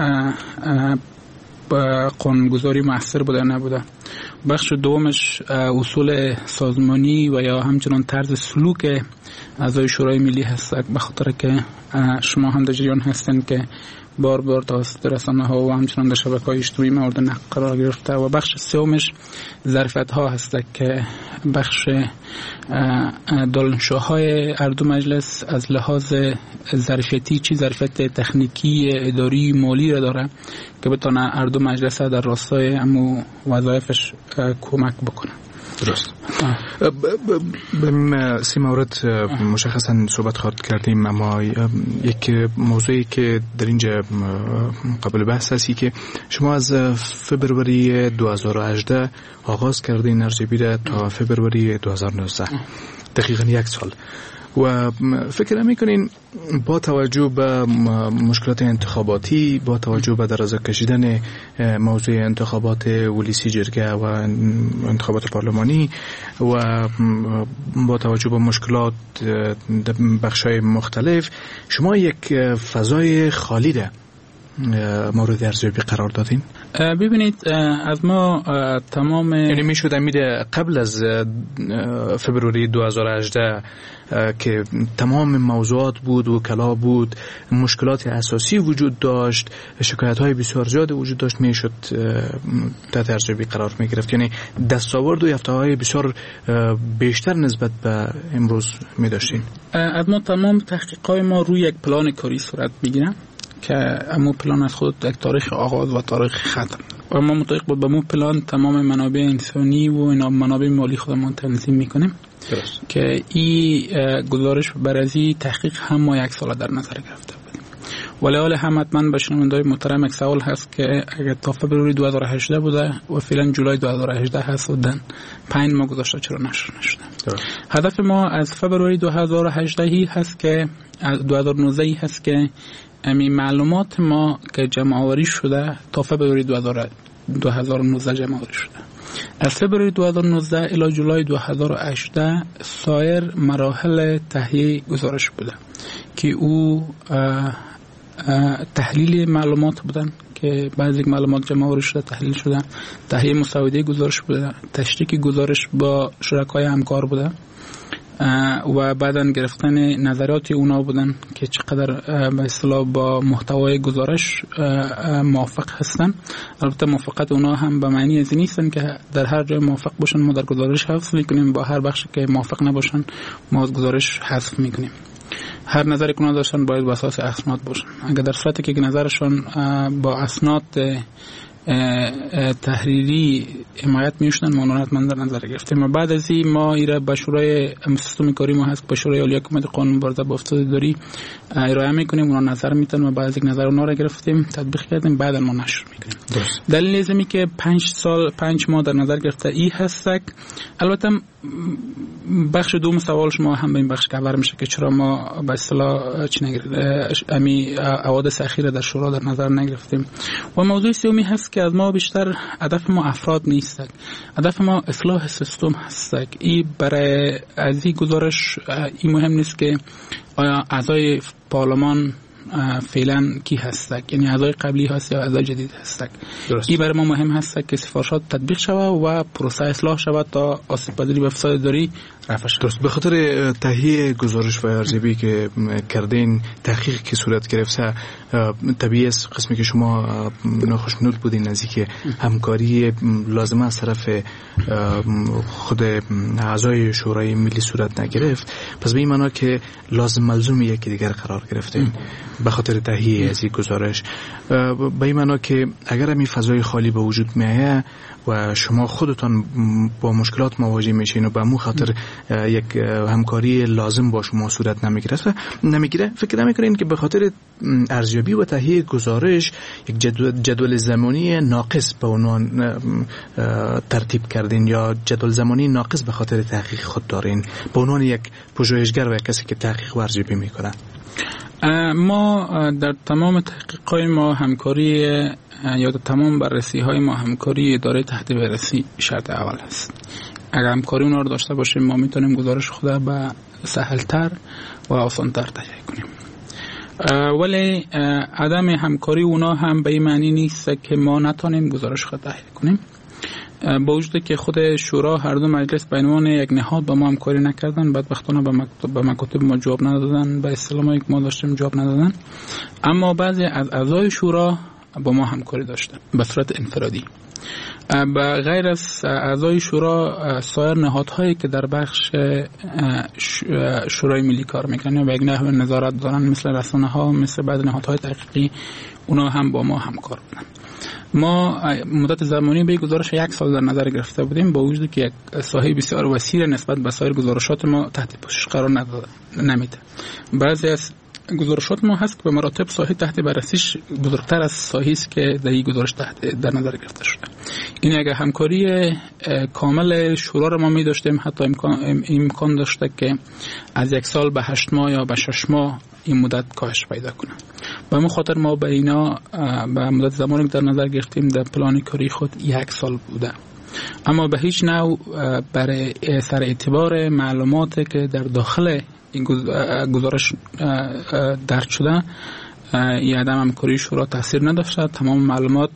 قانونگذاری مؤثر بوده نبوده. بخش دومش اصول سازمانی و یا همچنان طرز سلوک اعضای شورای ملی هست به خاطر که شما هم در جریان هستن که بار بار توسط رسانه‌ها و همچنان در شبکه‌های اجتماعی مورد نقد قرار گرفته. و بخش سومش ظرفیت‌ها هست که بخش دارالانشاهای هر دو مجلس از لحاظ ظرفیتی چی ظرفیت تکنیکی اداری مالی را داره که بتونه هر دو مجلس در راستای امو وظایفش کمک بکنه. درست. به سی مورد مشخصا صحبت خواهد کردیم، اما یک موضوعی که در اینجا قابل بحث هستی که شما از فبروری دو هزار و هجده آغاز کردین ارزیابی را تا فبروری دو هزار و نوزده، دقیقاً یک سال، و فکر میکنین با توجه به مشکلات انتخاباتی، با توجه به دراز کشیدن موضوع انتخابات ولسی جرگه و انتخابات پارلمانی و با توجه به مشکلات بخشای مختلف، شما یک فضای خالی ده مورد ارزیابی قرار دادین؟ ببینید از ما تمام، یعنی میشد امید قبل از فبروری دو هزار و هجده که تمام موضوعات بود و کلا بود، مشکلات اساسی وجود داشت، شکایت های بسیار زیاد وجود داشت، میشد تحت ارزیابی قرار می گرفت، یعنی دستاورد و یافته های بسیار بیشتر نسبت به امروز می داشتین؟ از ما تمام تحقیقات ما روی یک پلان کاری صورت میگیره که امو پلان از خود یک تاریخ آغاز و تاریخ ختم و ما مطابق با به مو پلان تمام منابع انسانی و اینا منابع مالی خودمون تنظیم میکنیم. درست. که این گزارش برای تحقیق هم ما یک سال در نظر گرفته بودیم. ولی حال هم حتما به شنونده‌های محترم یک سوال هست که اگر تا فبروری دو هزار و هجده بوده و فعلا جولای دو هزار و هجده هست و دن پنج ماه گذشته چرا نشر نشده؟ هدف ما از فبروری دو هزار و هجده هی هست که دو هزار و نوزده هی هست که امی معلومات ما که جمع آوری شده تا فبروری دو هزار و نوزده جمع آوری شده. از فبروری دو هزار و نوزده الی جولای دو هزار و هجده سایر مراحل تهیه گزارش بوده که او اه اه تحلیل معلومات بودن که بعضی معلومات جمع آوری شده، تحلیل شده، تهیه مسوده گزارش بوده، تشریک گزارش با شرکای همکار بوده و بعداً گرفتن نظریات اونا بودن که چقدر به اصطلاح با محتوای گزارش موافق هستن. البته موافقت اونا هم به معنی از نیستن که در هر جای موافق باشن ما در گزارش حذف میکنیم، با هر بخشی که موافق نباشن ما از گزارش حذف میکنیم. هر نظری که اونا داشتن باید با اساس اسناد باشن. اگر در صورتی که نظرشون با اسناد تحریری حمایت میشنن ما اونها حتما در نظر گرفتیم و بعد از این ما ایره به شورای سیستم کاری ما هست به شورای عالی حکومت قانون مبارزه با افساد داری ارائه میکنیم، اونها نظر میتن و بعد از یک نظر اونها را گرفتیم تطبیق کردیم بعد ما نشر میکنیم. دلیل ازمی که پنج سال پنج ماه در نظر گرفته ای هست. البته بخش دوم سوال شما هم به این بخش کور میشه که چرا ما به اصطلاح چی نگرفتیم امی حوادث اخیره در شورا در نظر نگرفتیم. و موضوع سومی هست که از ما بیشتر هدف ما افراد نیست، هدف ما اصلاح سیستم هست. این برای از این گزارش این مهم نیست که آیا اعضای پارلمان فعلا کی هستک، یعنی اعضای قبلی هست یا اعضای جدید هستک. این برای ما مهم هست که سفارشات تطبیق شود و پروسه اصلاح شود تا آسیب پذیری به افساد داری رفع شود. درست. به خاطر تهیه گزارش و ارزیابی که کردین، تحقیق که صورت گرفته، طبیعی است قسمی که شما ناخوشنود بودین از اینکه همکاری لازمه از طرف خود اعضای شورای ملی صورت نگرفت، پس به این معنا که لازم ملزوم یکی دیگر قرار گرفتین به خاطر تهیه از این گزارش. به این معنا که اگر همین فضای خالی به وجود میایه و شما خودتان با مشکلات مواجه میشین و به مو خاطر یک همکاری لازم با شما صورت نمیگیره نمیگیره فکر نمیکنین که به خاطر ارزیابی و تهیه گزارش یک جدول, جدول زمانی ناقص به عنوان ترتیب کردین یا جدول زمانی ناقص به خاطر تحقیق خود دارین به عنوان یک پژوهشگر و یک کسی که تحقیق و ارزیابی میکنه؟ ما در تمام تحقیقات ما همکاری یا در تمام بررسی های ما همکاری اداره تحت بررسی شرط اول است. اگر همکاری اونا رو داشته باشیم ما میتونیم گزارش خود به سهلتر و آسانتر تهیه کنیم. ولی عدم همکاری اونا هم به این معنی نیست که ما نتونیم گزارش خود تهیه کنیم. با وجود که خود شورا هر دو مجلس به عنوان یک نهاد با ما همکاری نکردن، بدبختانه به مکتوب به مکاتب ما جواب ندادن، به اصطلاح ما داشتیم جواب ندادن، اما بعضی از اعضای شورا با ما همکاری داشتن به صورت انفرادی. به غیر از اعضای شورا سایر نهادهایی که در بخش شورای ملی کار میکنن و یک نحو نظارت دارن مثل رسانه ها، مثل بعض نهادهای تحقیقی، اونا هم با ما همکار بودن. ما مدت زمانی به گزارش یک سال در نظر گرفته بودیم با وجود که یک ساحه بسیار وسیع نسبت به سایر گزارشات ما تحت پوشش قرار نداده نمیده. بعضی از گزارشات ما هست که به مراتب ساحه تحت بررسیش بزرگتر از ساحه‌ای است که در این گزارش تحت در نظر گرفته شده. این اگه همکاری کامل شورا رو ما می داشتیم حتی امکان امکان داشته که از یک سال به هشت ماه یا به شش ماه این مدت کاهش پیدا کنه. به همین خاطر ما به اینا به مدت زمانی که در نظر گرفتیم در پلان کاری خود یک سال بوده. اما به هیچ نوع برای سر اعتبار معلوماتی که در داخل این گزارش درج شده این عدم همکاری شورا تاثیر نداشته. تمام معلومات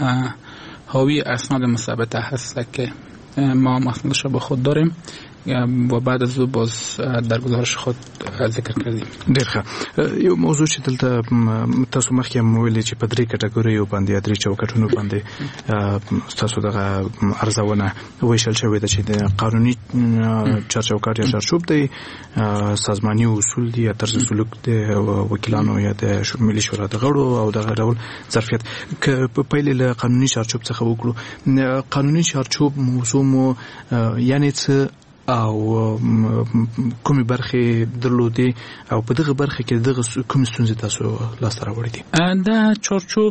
حاوی اسناد مثبته هست که ما مسندش با خود داریم و بعد از او باز در گزارش خود ذکر کردیم. ډیر ښه. یو موضوع چې دلته تاسو مخکې هم ویلي چې په درې کټګوریو باندې درې چوکاټونو باندې تاسو دغه ارزونه ویشل شوې ده چې د قانوني چارچوکاټ یا چارچوب دی، سازماني اصول دي یا طرز سلوک د وکیلانو یا د ملي شورا د غړو او دغه ډول ظرفیت. که په پیل له قانوني چارچوب څخه وکړو، قانوني چارچوب موضوع مو یعنی څه او کومې برخې درلودې او په دغه برخه کې دغه کومې ستونزې تاسو لاسته راوړې دي؟ دا چارچوب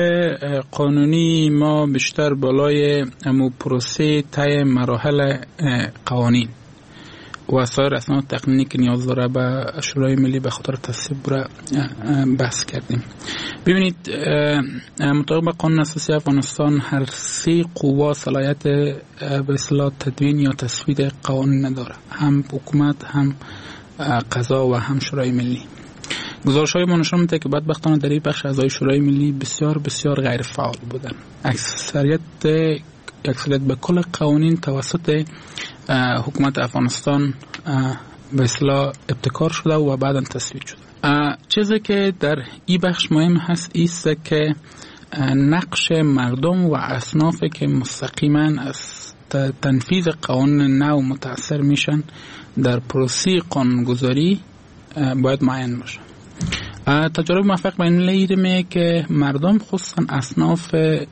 قانونی ما بیشتر بالای امو پروسه طی مراحل قوانین و سایر اسناد تقنینی که نیاز داره به شورای ملی به خاطر تصویب را بحث کردیم. ببینید، مطابق قانون اساسی افغانستان هر سه قوا صلاحیت به اصطلاح تدوین یا تصویب قوانین نداره، هم حکومت، هم قضا و هم شورای ملی. گزارش های ما نشان میده که بدبختانه در این بخش اعضای شورای ملی بسیار بسیار غیر فعال بودن. اکثریت اکثریت به کل قوانین توسط حکومت افغانستان به اصطلاح ابتکار شده و بعدا تصویب شده. چیزی که در این بخش مهم هست ایست که نقش مردم و اصنافی که مستقیما از تنفیذ قانون نو متاثر میشن در پروسه قانونگذاری باید معین باشه. تجارب موفق به این لیدمه که مردم خصوصا اصناف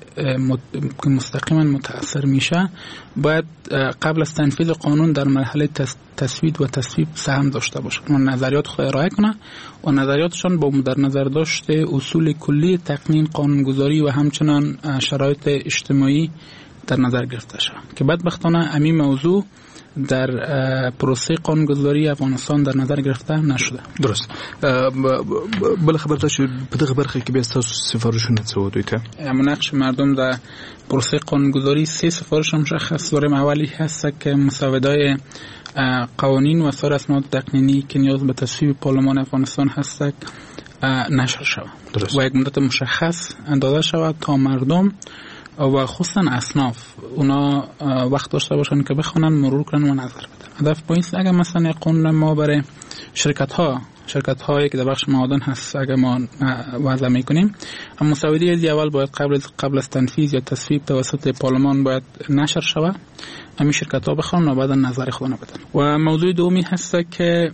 که مستقیما متاثر میشه باید قبل از تنفیذ قانون در مرحله تصویب و تصویب سهم داشته باشه و نظریات خود ارائه کنه و نظریاتشان با در نظر داشته اصول کلی تقنین قانونگذاری و همچنان شرایط اجتماعی در نظر گرفته شود که بدبختانه امی موضوع در پروسه قانونگذاری افغانستان در نظر گرفته نشده. درست. بل خبر داشت په دغه برخه کې به تاسو سفارشونه څه ودی ته؟ نقش مردم در پروسه قانونگذاری سه سفارش مشخص داریم. اولی هست که مسودای قوانین و سایر اسناد تقنینی که نیاز به تصویب پارلمان افغانستان هست نشر شود و یک مدت مشخص اندازه شود تا مردم و خصوصا اصناف اونا وقت داشته باشن که بخونن، مرور کنن و نظر بدن. هدف با اینست اگر مثلا قانون ما برای شرکت ها شرکت هایی که در بخش معادن هست اگر ما وضع میکنیم، اما مسوده از اول باید قبل قبل از تنفیذ یا تصویب توسط پارلمان باید نشر شود، همین شرکت ها بخونن و بعد نظر خود بدن. و موضوع دومی هست که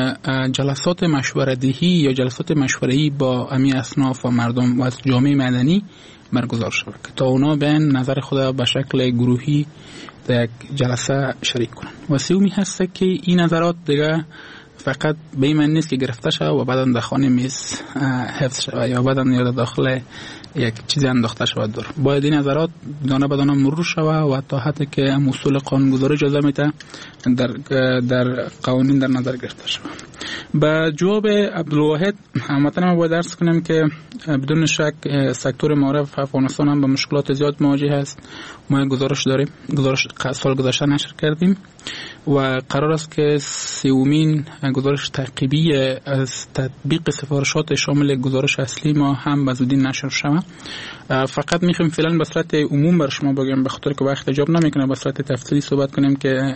جلسات مشوره دهی یا جلسات مشوره‌ای با امی اصناف و مردم و جامعه مدنی برگزار شود که تا اونا بین نظر خود به شکل گروهی در یک جلسه شریک کنن. و سومی هست که این نظرات دیگه فقط به این معنی نیست که گرفته شود و بعدا در خانه میز حفظ شود یا بعدا یا داخل یک چیزی انداخته شود دور. باید این نظرات دانه به دانه مرور شود و تا حتی که اصول قانونگذاری اجازه میده در در قوانین در نظر گرفته شود. با جواب عبدالواحد هموطن ما باید عرض کنم که بدون شک سکتور معارف افغانستان هم با مشکلات زیاد مواجه است. ما گزارش داریم، گزارش سال گذشته نشر کردیم و قرار است که سومین گزارش تعقیبی از تطبیق سفارشات شامل گزارش اصلی ما هم به زودی نشر شود. فقط میخوایم فعلا به صورت عموم بر شما بگم، به خاطر که وقت اجازه نمیکنه به صورت تفصیلی صحبت کنیم که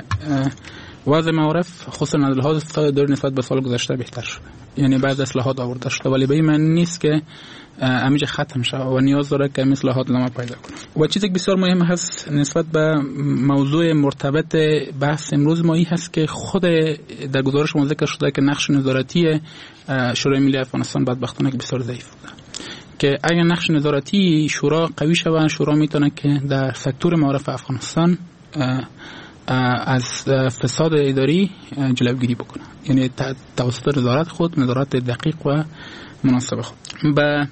وضع معارف خصوصا از لحاظ اقتصادی داره نسبت به سال گذشته بهتر شده، یعنی بعضی اصلاحات آورده شده، ولی به این معنی نیست که همیشه ختم شده و نیاز داره که اصلاحات ادامه پیدا کنه. و چیزی که بسیار مهم هست نسبت به موضوع مرتبط بحث امروز ما این هست که خود در گزارش ما ذکر شده که نقش نظارتی شورای ملی افغانستان بدبختانه که بسیار ضعیف بوده، که اگر نقش نظارتی شورا قوی شود، شورا میتونه که در سکتور معارف افغانستان از فساد اداری جلوگیری بکنه، یعنی توسط نظارت خود، نظارت دقیق و مناسب خود. به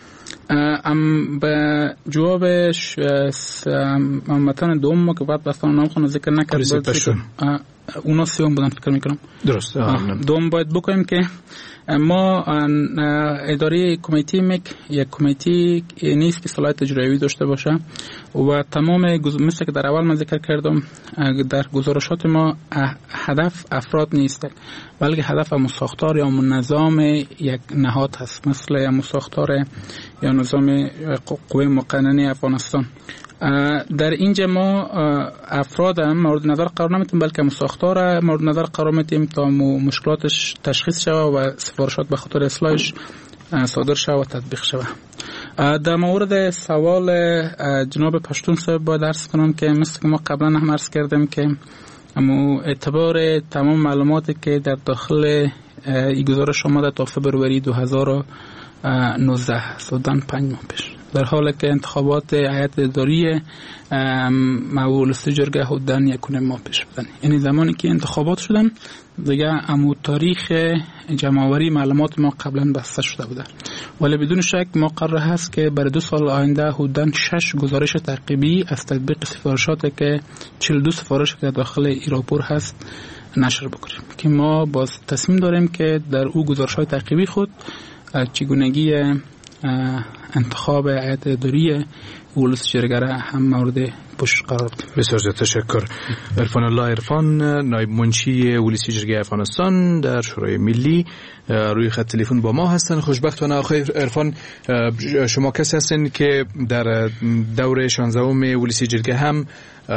ام به جوابش متن دوم که بعد بستان نام خونه ذکر نکرد اونا سیوم بودن فکر میکنم. درست. دوم باید بکنیم که ما اداره کمیته مک یک کمیته نیست که صلاحیت اجرایی داشته باشه و تمام مثل که در اول من ذکر کردم در گزارشات ما هدف افراد نیست، بلکه هدف هم ساختار یا نظام یک نهاد هست، مثل یا ساختار یا نظام قوه مقننه افغانستان. در اینجا ما افراد هم مورد نظر قرار نمیتیم، بلکه ساختار مورد نظر قرار میتیم تا مشکلاتش تشخیص شوه و سفارشات به خاطر اصلاحش صادر شوه و تطبیق شوه. در مورد سوال جناب پشتون صاحب باید عرض کنم که مثل که ما قبلا هم عرض کردیم که اما اعتبار تمام معلوماتی که در داخل این گزارش آمده تا فبروری دو هزار و نوزده حدوداً پنج ماه پیش، در حالی که انتخابات هیئت اداری معول جرگه حدوداً یکونه ماه پیش بودن. یعنی زمانی که انتخابات شدن دیگه امو تاریخ جمع‌آوری معلومات ما قبلا بسته شده بوده، ولی بدون شک ما قرار هست که برای دو سال آینده حدوداً شش گزارش تعقیبی از تطبیق سفارشات که چهل و دو سفارش که داخل ایراپور هست نشر بکنیم که ما باز تصمیم داریم که در او گزارش‌های تعقیبی خود چگونگی انتخاب هیئت اداری ولس جرگه هم مورد پشت قرار بدیم. بسیار زیاد تشکر. عرفان الله عرفان، نایب منشی ولس جرگه افغانستان در شورای ملی، روی خط تلفن با ما هستند. خوشبختانه آقای عرفان شما کسی هستین که در دوره شانزدهم ولس جرگه هم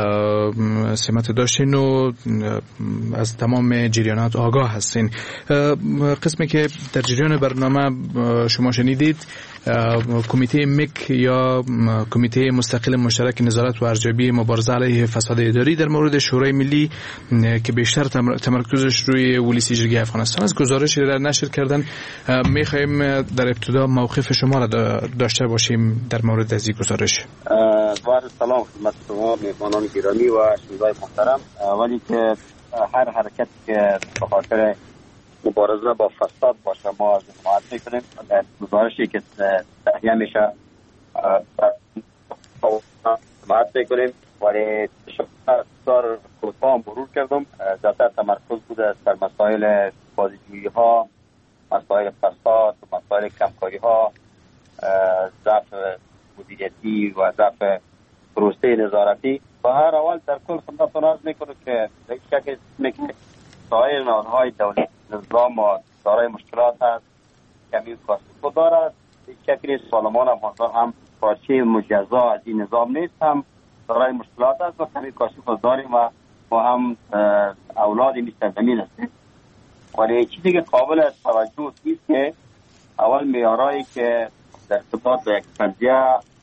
سمت داشتین و از تمام جریانات آگاه هستین. قسمی که در جریان برنامه شما شنیدید کمیته مک یا کمیته مستقل مشترک نظارت و ارزیابی مبارزه علیه فساد اداری در مورد شورای ملی که بیشتر تمرکزش روی ولس جرگه افغانستان از گزارشی را نشر کردن، می‌خوایم در ابتدا موقف شما را داشته باشیم در مورد از این گزارش. با سلام خدمت شما میهمانان گرامی و شنوندگان محترم. اولی که هر حرکتی که به خاطر مبارزه با فساد باشه ما از حمایت میکنیم. در گزارشی که تهیه میشه حمایت میکنیم، ولی شکر کوتاه مرور کردم. زیادتر تمرکز بوده در مسائل بازیجویی ها، مسائل فساد و مسائل کمکاری ها، ضعف مدیریتی و ضعف پروسه نظارتی. و هر اول در کل خدمتتون عرض میکنم که در شکل میکنه سایر نهادهای دولت نظام و دارای مشکلات هست، کمی کاسب دارد. در شکل پارلمان افغانستان هم پارچه مجزا از این نظام نیست، هم دارای مشکلات هست و کمی کاسب داریم و ما هم اولادی مثل زمین هستیم. ولی چیزی که قابل توجه است که اول معیارایی که در ارتباط با یک قضیه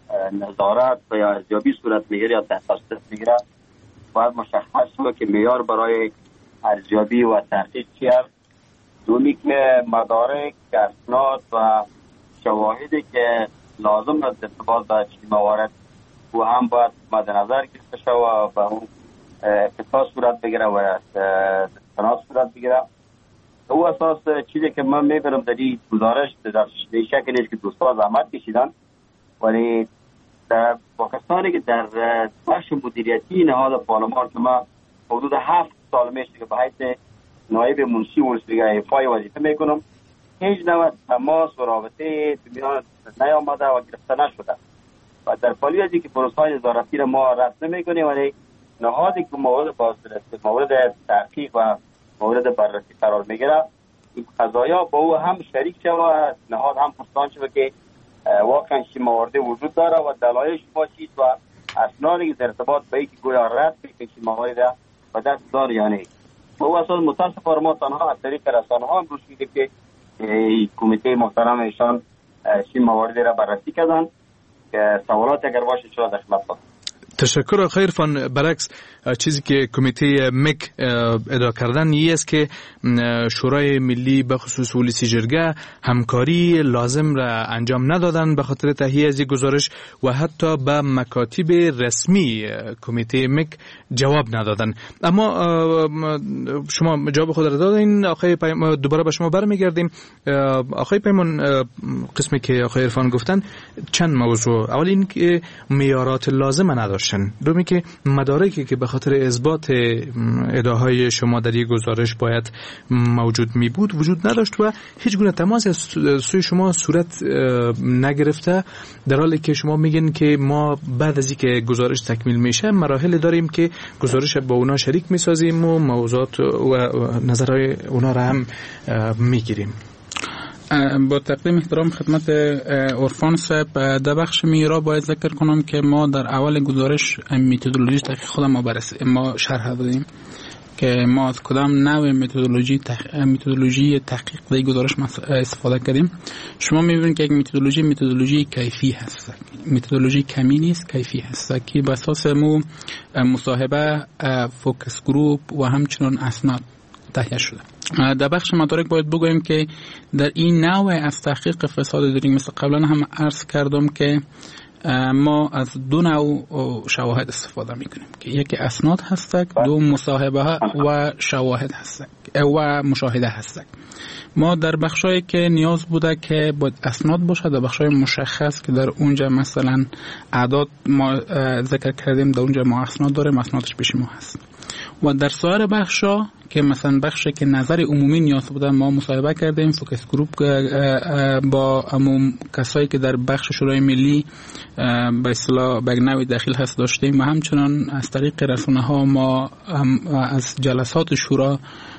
نظارت و یا ارزیابی صورت میگیره یا تحقیق میگیره باید مشخص شود که معیار برای ارزیابی و تحقیق چی است. دومی که مدارک، اسناد و شواهدی که لازم است در ارتباط با چنین موارد و هم باید مد نظر گرفته شود و به اون اقتصاد صورت بگیره و استناد صورت بگیره. او اساس چیزی که من میبرم در این گزارش در شکل نیست که دوستان زحمت کشیدن، ولی در پاکستانی که در بخش مدیریتی نهاد پارلمان که ما حدود هفت سال میشه که به حیث نایب منشی ولس جرگه ایفای وظیفه میکنم، هیچ نوع تماس و رابطه میان نیامده و گرفته نشده و در پالی ازی که پروسه‌های نظارتی را ما رفت نمیکنیم، ولی نهادی که مورد بازرسی، مورد تحقیق و مورد بررسی قرار میگیره این قضایا با او هم شریک شود، نهاد هم پرسان شود که واقعا چه موارد وجود داره و دلایلش ما چیست و اسنادی که در ارتباط با اینکه گویا رد میکنه چه موارد و دست دار یعنی با او اساس متاسفانه ما تنها از طریق رسانه ها امروز میدیم که کمیته محترم ایشان چه موارد را بررسی کردن که سوالات اگر باشه چرا در خدمت خود. تشکر آقای عرفان. برعکس چیزی که کمیته مک ادعا کردن این است که شورای ملی به خصوص ولس جرگه همکاری لازم را انجام ندادن به خاطر تهیه از گزارش و حتی به مکاتب رسمی کمیته مک جواب ندادن. اما شما جواب خود را دادین. آقای پیمان دوباره به شما برمیگردیم. آقای پیمان قسمی که آقای عرفان گفتن چند موضوع. اول این که معیارات لازم نداشت داشتن. دومی که مدارکی که به خاطر اثبات ادعاهای شما در یک گزارش باید موجود می بود وجود نداشت و هیچ گونه تماس از سوی شما صورت نگرفته، در حالی که شما میگین که ما بعد از اینکه گزارش تکمیل میشه مراحل داریم که گزارش با اونا شریک میسازیم و موضوعات و نظرهای اونا را هم میگیریم. با تقدیم احترام خدمت عرفان صاحب، در بخش میرا باید ذکر کنم که ما در اول گزارش متدولوژی تحقیق خودم ما بررسی ما شرح دادیم که ما از کدام نوع متدولوژی تح... متدولوژی تحقیق در گزارش استفاده کردیم. شما می‌بینید که یک متدولوژی متدولوژی کیفی هست، متدولوژی کمی نیست، کیفی هست که بر اساس مو مصاحبه، فوکس گروپ و همچنین اسناد تهیه شده. در بخش مدارک باید بگویم که در این نوع از تحقیق فساد اداری مثل قبلا هم عرض کردم که ما از دو نوع شواهد استفاده میکنیم که یکی اسناد هست، دو مصاحبه و شواهد هست و مشاهده هست. ما در بخشایی که نیاز بوده که باید اسناد باشه، در بخشای مشخص که در اونجا مثلا اعداد ما ذکر کردیم، در اونجا ما اسناد داریم، اسنادش پیش ما هست. و در سایر بخشا که مثلا بخشی که نظر عمومی نیاز بوده ما مصاحبه کردیم، فوکس گروپ با عموم کسایی که در بخش شورای ملی به اصطلاح به نوعی داخل هست داشتیم و همچنان از طریق رسانه ها ما از جلسات شورا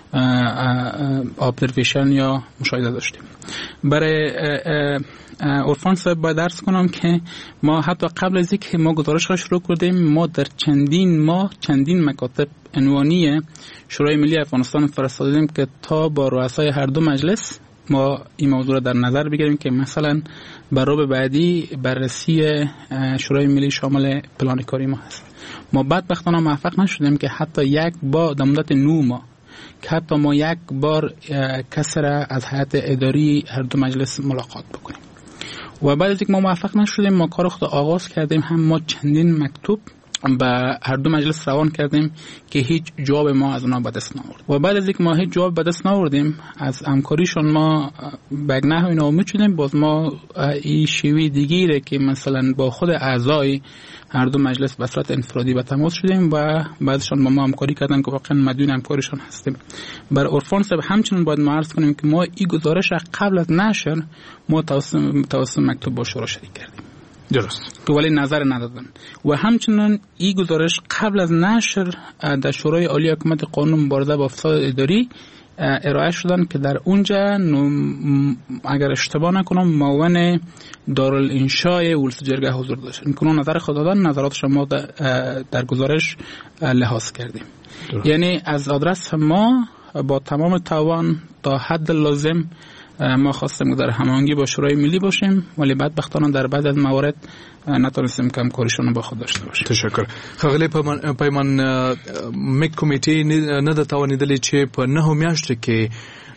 ابزرویشن یا مشاهده داشتیم. برای عرفان صاحب باید درس کنم که ما حتی قبل از اینکه ما گزارش را شروع کردیم ما در چندین ماه چندین مکاتب عنوانی شورای ملی افغانستان فرستادیم که تا با رؤسای هر دو مجلس ما این موضوع را در نظر بگیریم که مثلا برای بعدی بررسی شورای ملی شامل پلان کاری ما هست. ما بدبختانه موفق نشدیم که حتی یک بار در مدت نه ماه که حتی ما یک بار کسی را از هیئت اداری هر دو مجلس ملاقات بکنیم. و بعد از اینکه ما موفق نشدیم ما کار خود آغاز کردیم، هم ما چندین مکتوب به هر دو مجلس روان کردیم که هیچ جواب ما از اونا به دست نآورد. و بعد از اینکه ما هیچ جواب به دست نآوردیم از همکاریشون ما به نحوی ناامید شدیم. باز ما این شیوه دیگری که مثلا با خود اعضای هر دو مجلس به صورت انفرادی به تماس شدیم و بعدشان با ما همکاری کردن که واقعا مدیون همکاریشون هستیم. بر عرفان صاحب همچنین باید ما عرض کنیم که ما این گزارش قبل از نشر ما توسط مکتوب با شورا شریک کردیم. درست. که ولی نظر ندادن و همچنین این گزارش قبل از نشر در شورای عالی حکومت قانون مبارزه با فساد اداری ارائه شدن که در اونجا اگر اشتباه نکنم معاون دارالانشای ولسجرگه حضور داشتن که نظر خود دادن، نظراتش ما در, در گزارش لحاظ کردیم. درست. یعنی از آدرس ما با تمام توان تا حد لازم ما خواستیم در هماهنگی با شورای ملی باشیم، ولی بدبختانه در بعض از موارد نتونستیم که همکاریشون با خود داشته باشیم. تشکر. خغلی پیمان پیمان میک کمیټي نه د توانیدلې چې په نه میاشتو کې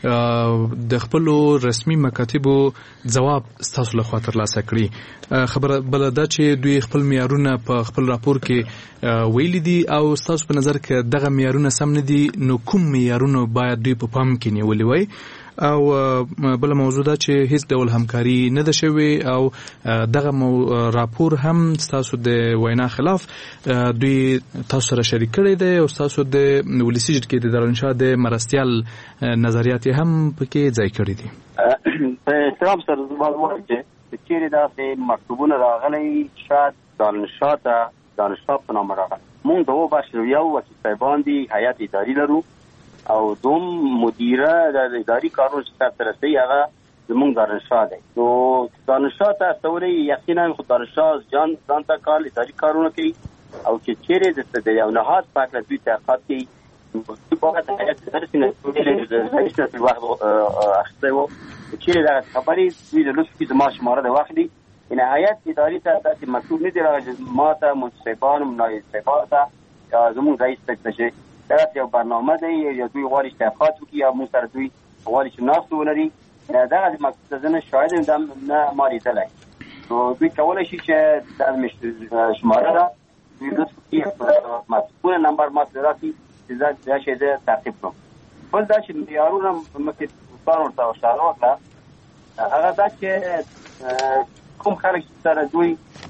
د خپل رسمي مکاتبو جواب ستاسو له خاطر لاسه کړی. خبره بل ده چې دوی خپل معیارونه په خپل راپور کې ویلي دي او ستاسو په نظر کې دغه معیارونه سم نه دي، نو کوم معیارونه باید دوی په پام کې نیولي وای؟ او بل موضوع ده چې هیڅ ډول همکاري نه ده شوې او دغه راپور هم تاسو د وینا خلاف دوی تاسو سره شریک کړی دی او تاسو د ولسی جرګې د دارالانشا د مرستیال نظریات هم پکې ځای کړی دي. په احترام سره زموږ چې چیرې داسې مکتوبونه راغلي شاید دارالانشا ته دانشگاه په نامه راغلي. مونږ د و بخش یو وکیل صاحبان دي، هیئت اداري لرو او دوم مدیره د اداري کارونو چې سرته رسوي هغه زمونږ دارالانشا دی. نو دارالانشا ته استولی یقینا خو دارالانشا ځان ځان ته کار اداري کارونه کوي او چې چیرې د یو نهاد په هکله دوی تحقیقات کوي باید هیئت اداري څنګه رئیس نصیر وخت اخیستی و چیرې دغه خبرې دوی د لطف کې زما شماره د وخت دي. این هیئت اداري ته داسې مکتوب نه دی راغلی ما ته منصفانو نایب صاحبانو ته یا زمونږ رئیس ته چې دغه یو برنامه دی یا دوی غواړي تحقیقات وکړي یا موږ سره دوی غواړي چې ناست ولري. دغه مکتوب زه نه شاهد یم نه ما لیدلی. نو دوی کولی شي چې دا شماره ده دوی لطف وکړي مکتوبونه نمبر ما سره راکړي چې زه دا شی زه تعقیب کړم. بل دا چې معیارونه مخکې دوستانو ورته اشاره وکړه هغه دا چې کوم خلک سره دوی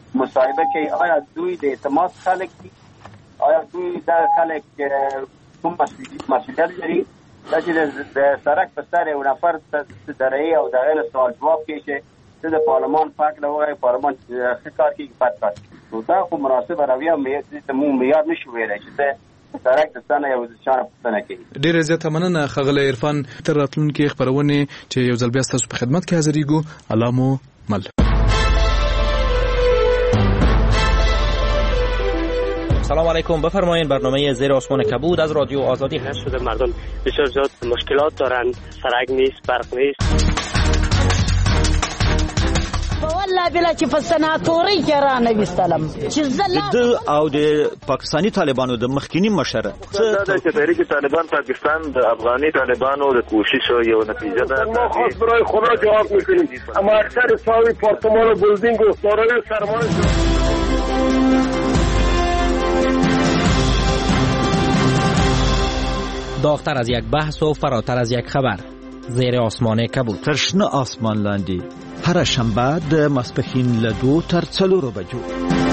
مصاحبه کوي آیا دوی د اعتماد خلک دي، آیا دوی د خلک کوم مسؤلیت لري چې د سړک په سر یو نفر درې او د غیر سوال جواب کوي چې د پارلمان پاک نه وایي پارلمان ښه کار کوي بد کار نو دا خو مناسبه رویه مو معیار نشو ویلی چې سړک د څنګه یو ځان پوښتنه کوي. ډېر زیاته مننه ښاغلی عرفان. تر راتلونکي خپرونې چې یو ځل بیا ستاسو په خدمت کې حاضرېږو. الله مو مل. سلام علیکم. بفرمایید. برنامه زیر آسمان کبود از رادیو آزادی هست. شده مردم بسیار زیاد مشکلات دارند، سرک نیست، برق نیست. والله بلا چې په سناتوري کې را نه وستلم چې زله او د پاکستانی طالبانو د مخکینی مشره دا چې تحریک طالبان پاکستان د افغاني طالبانو د کوشش یو نتیجه ده. ما خاص برای خدا جواب میکنیم اما اکثر ساوی پارتمان و بلدینگ و سارای سرمان داغتر از یک بحث و فراتر از یک خبر. زیر آسمان کبود. ترشنه آسمان لاندی هر شنبه د ماسپښین له دو تر څلورو بجو.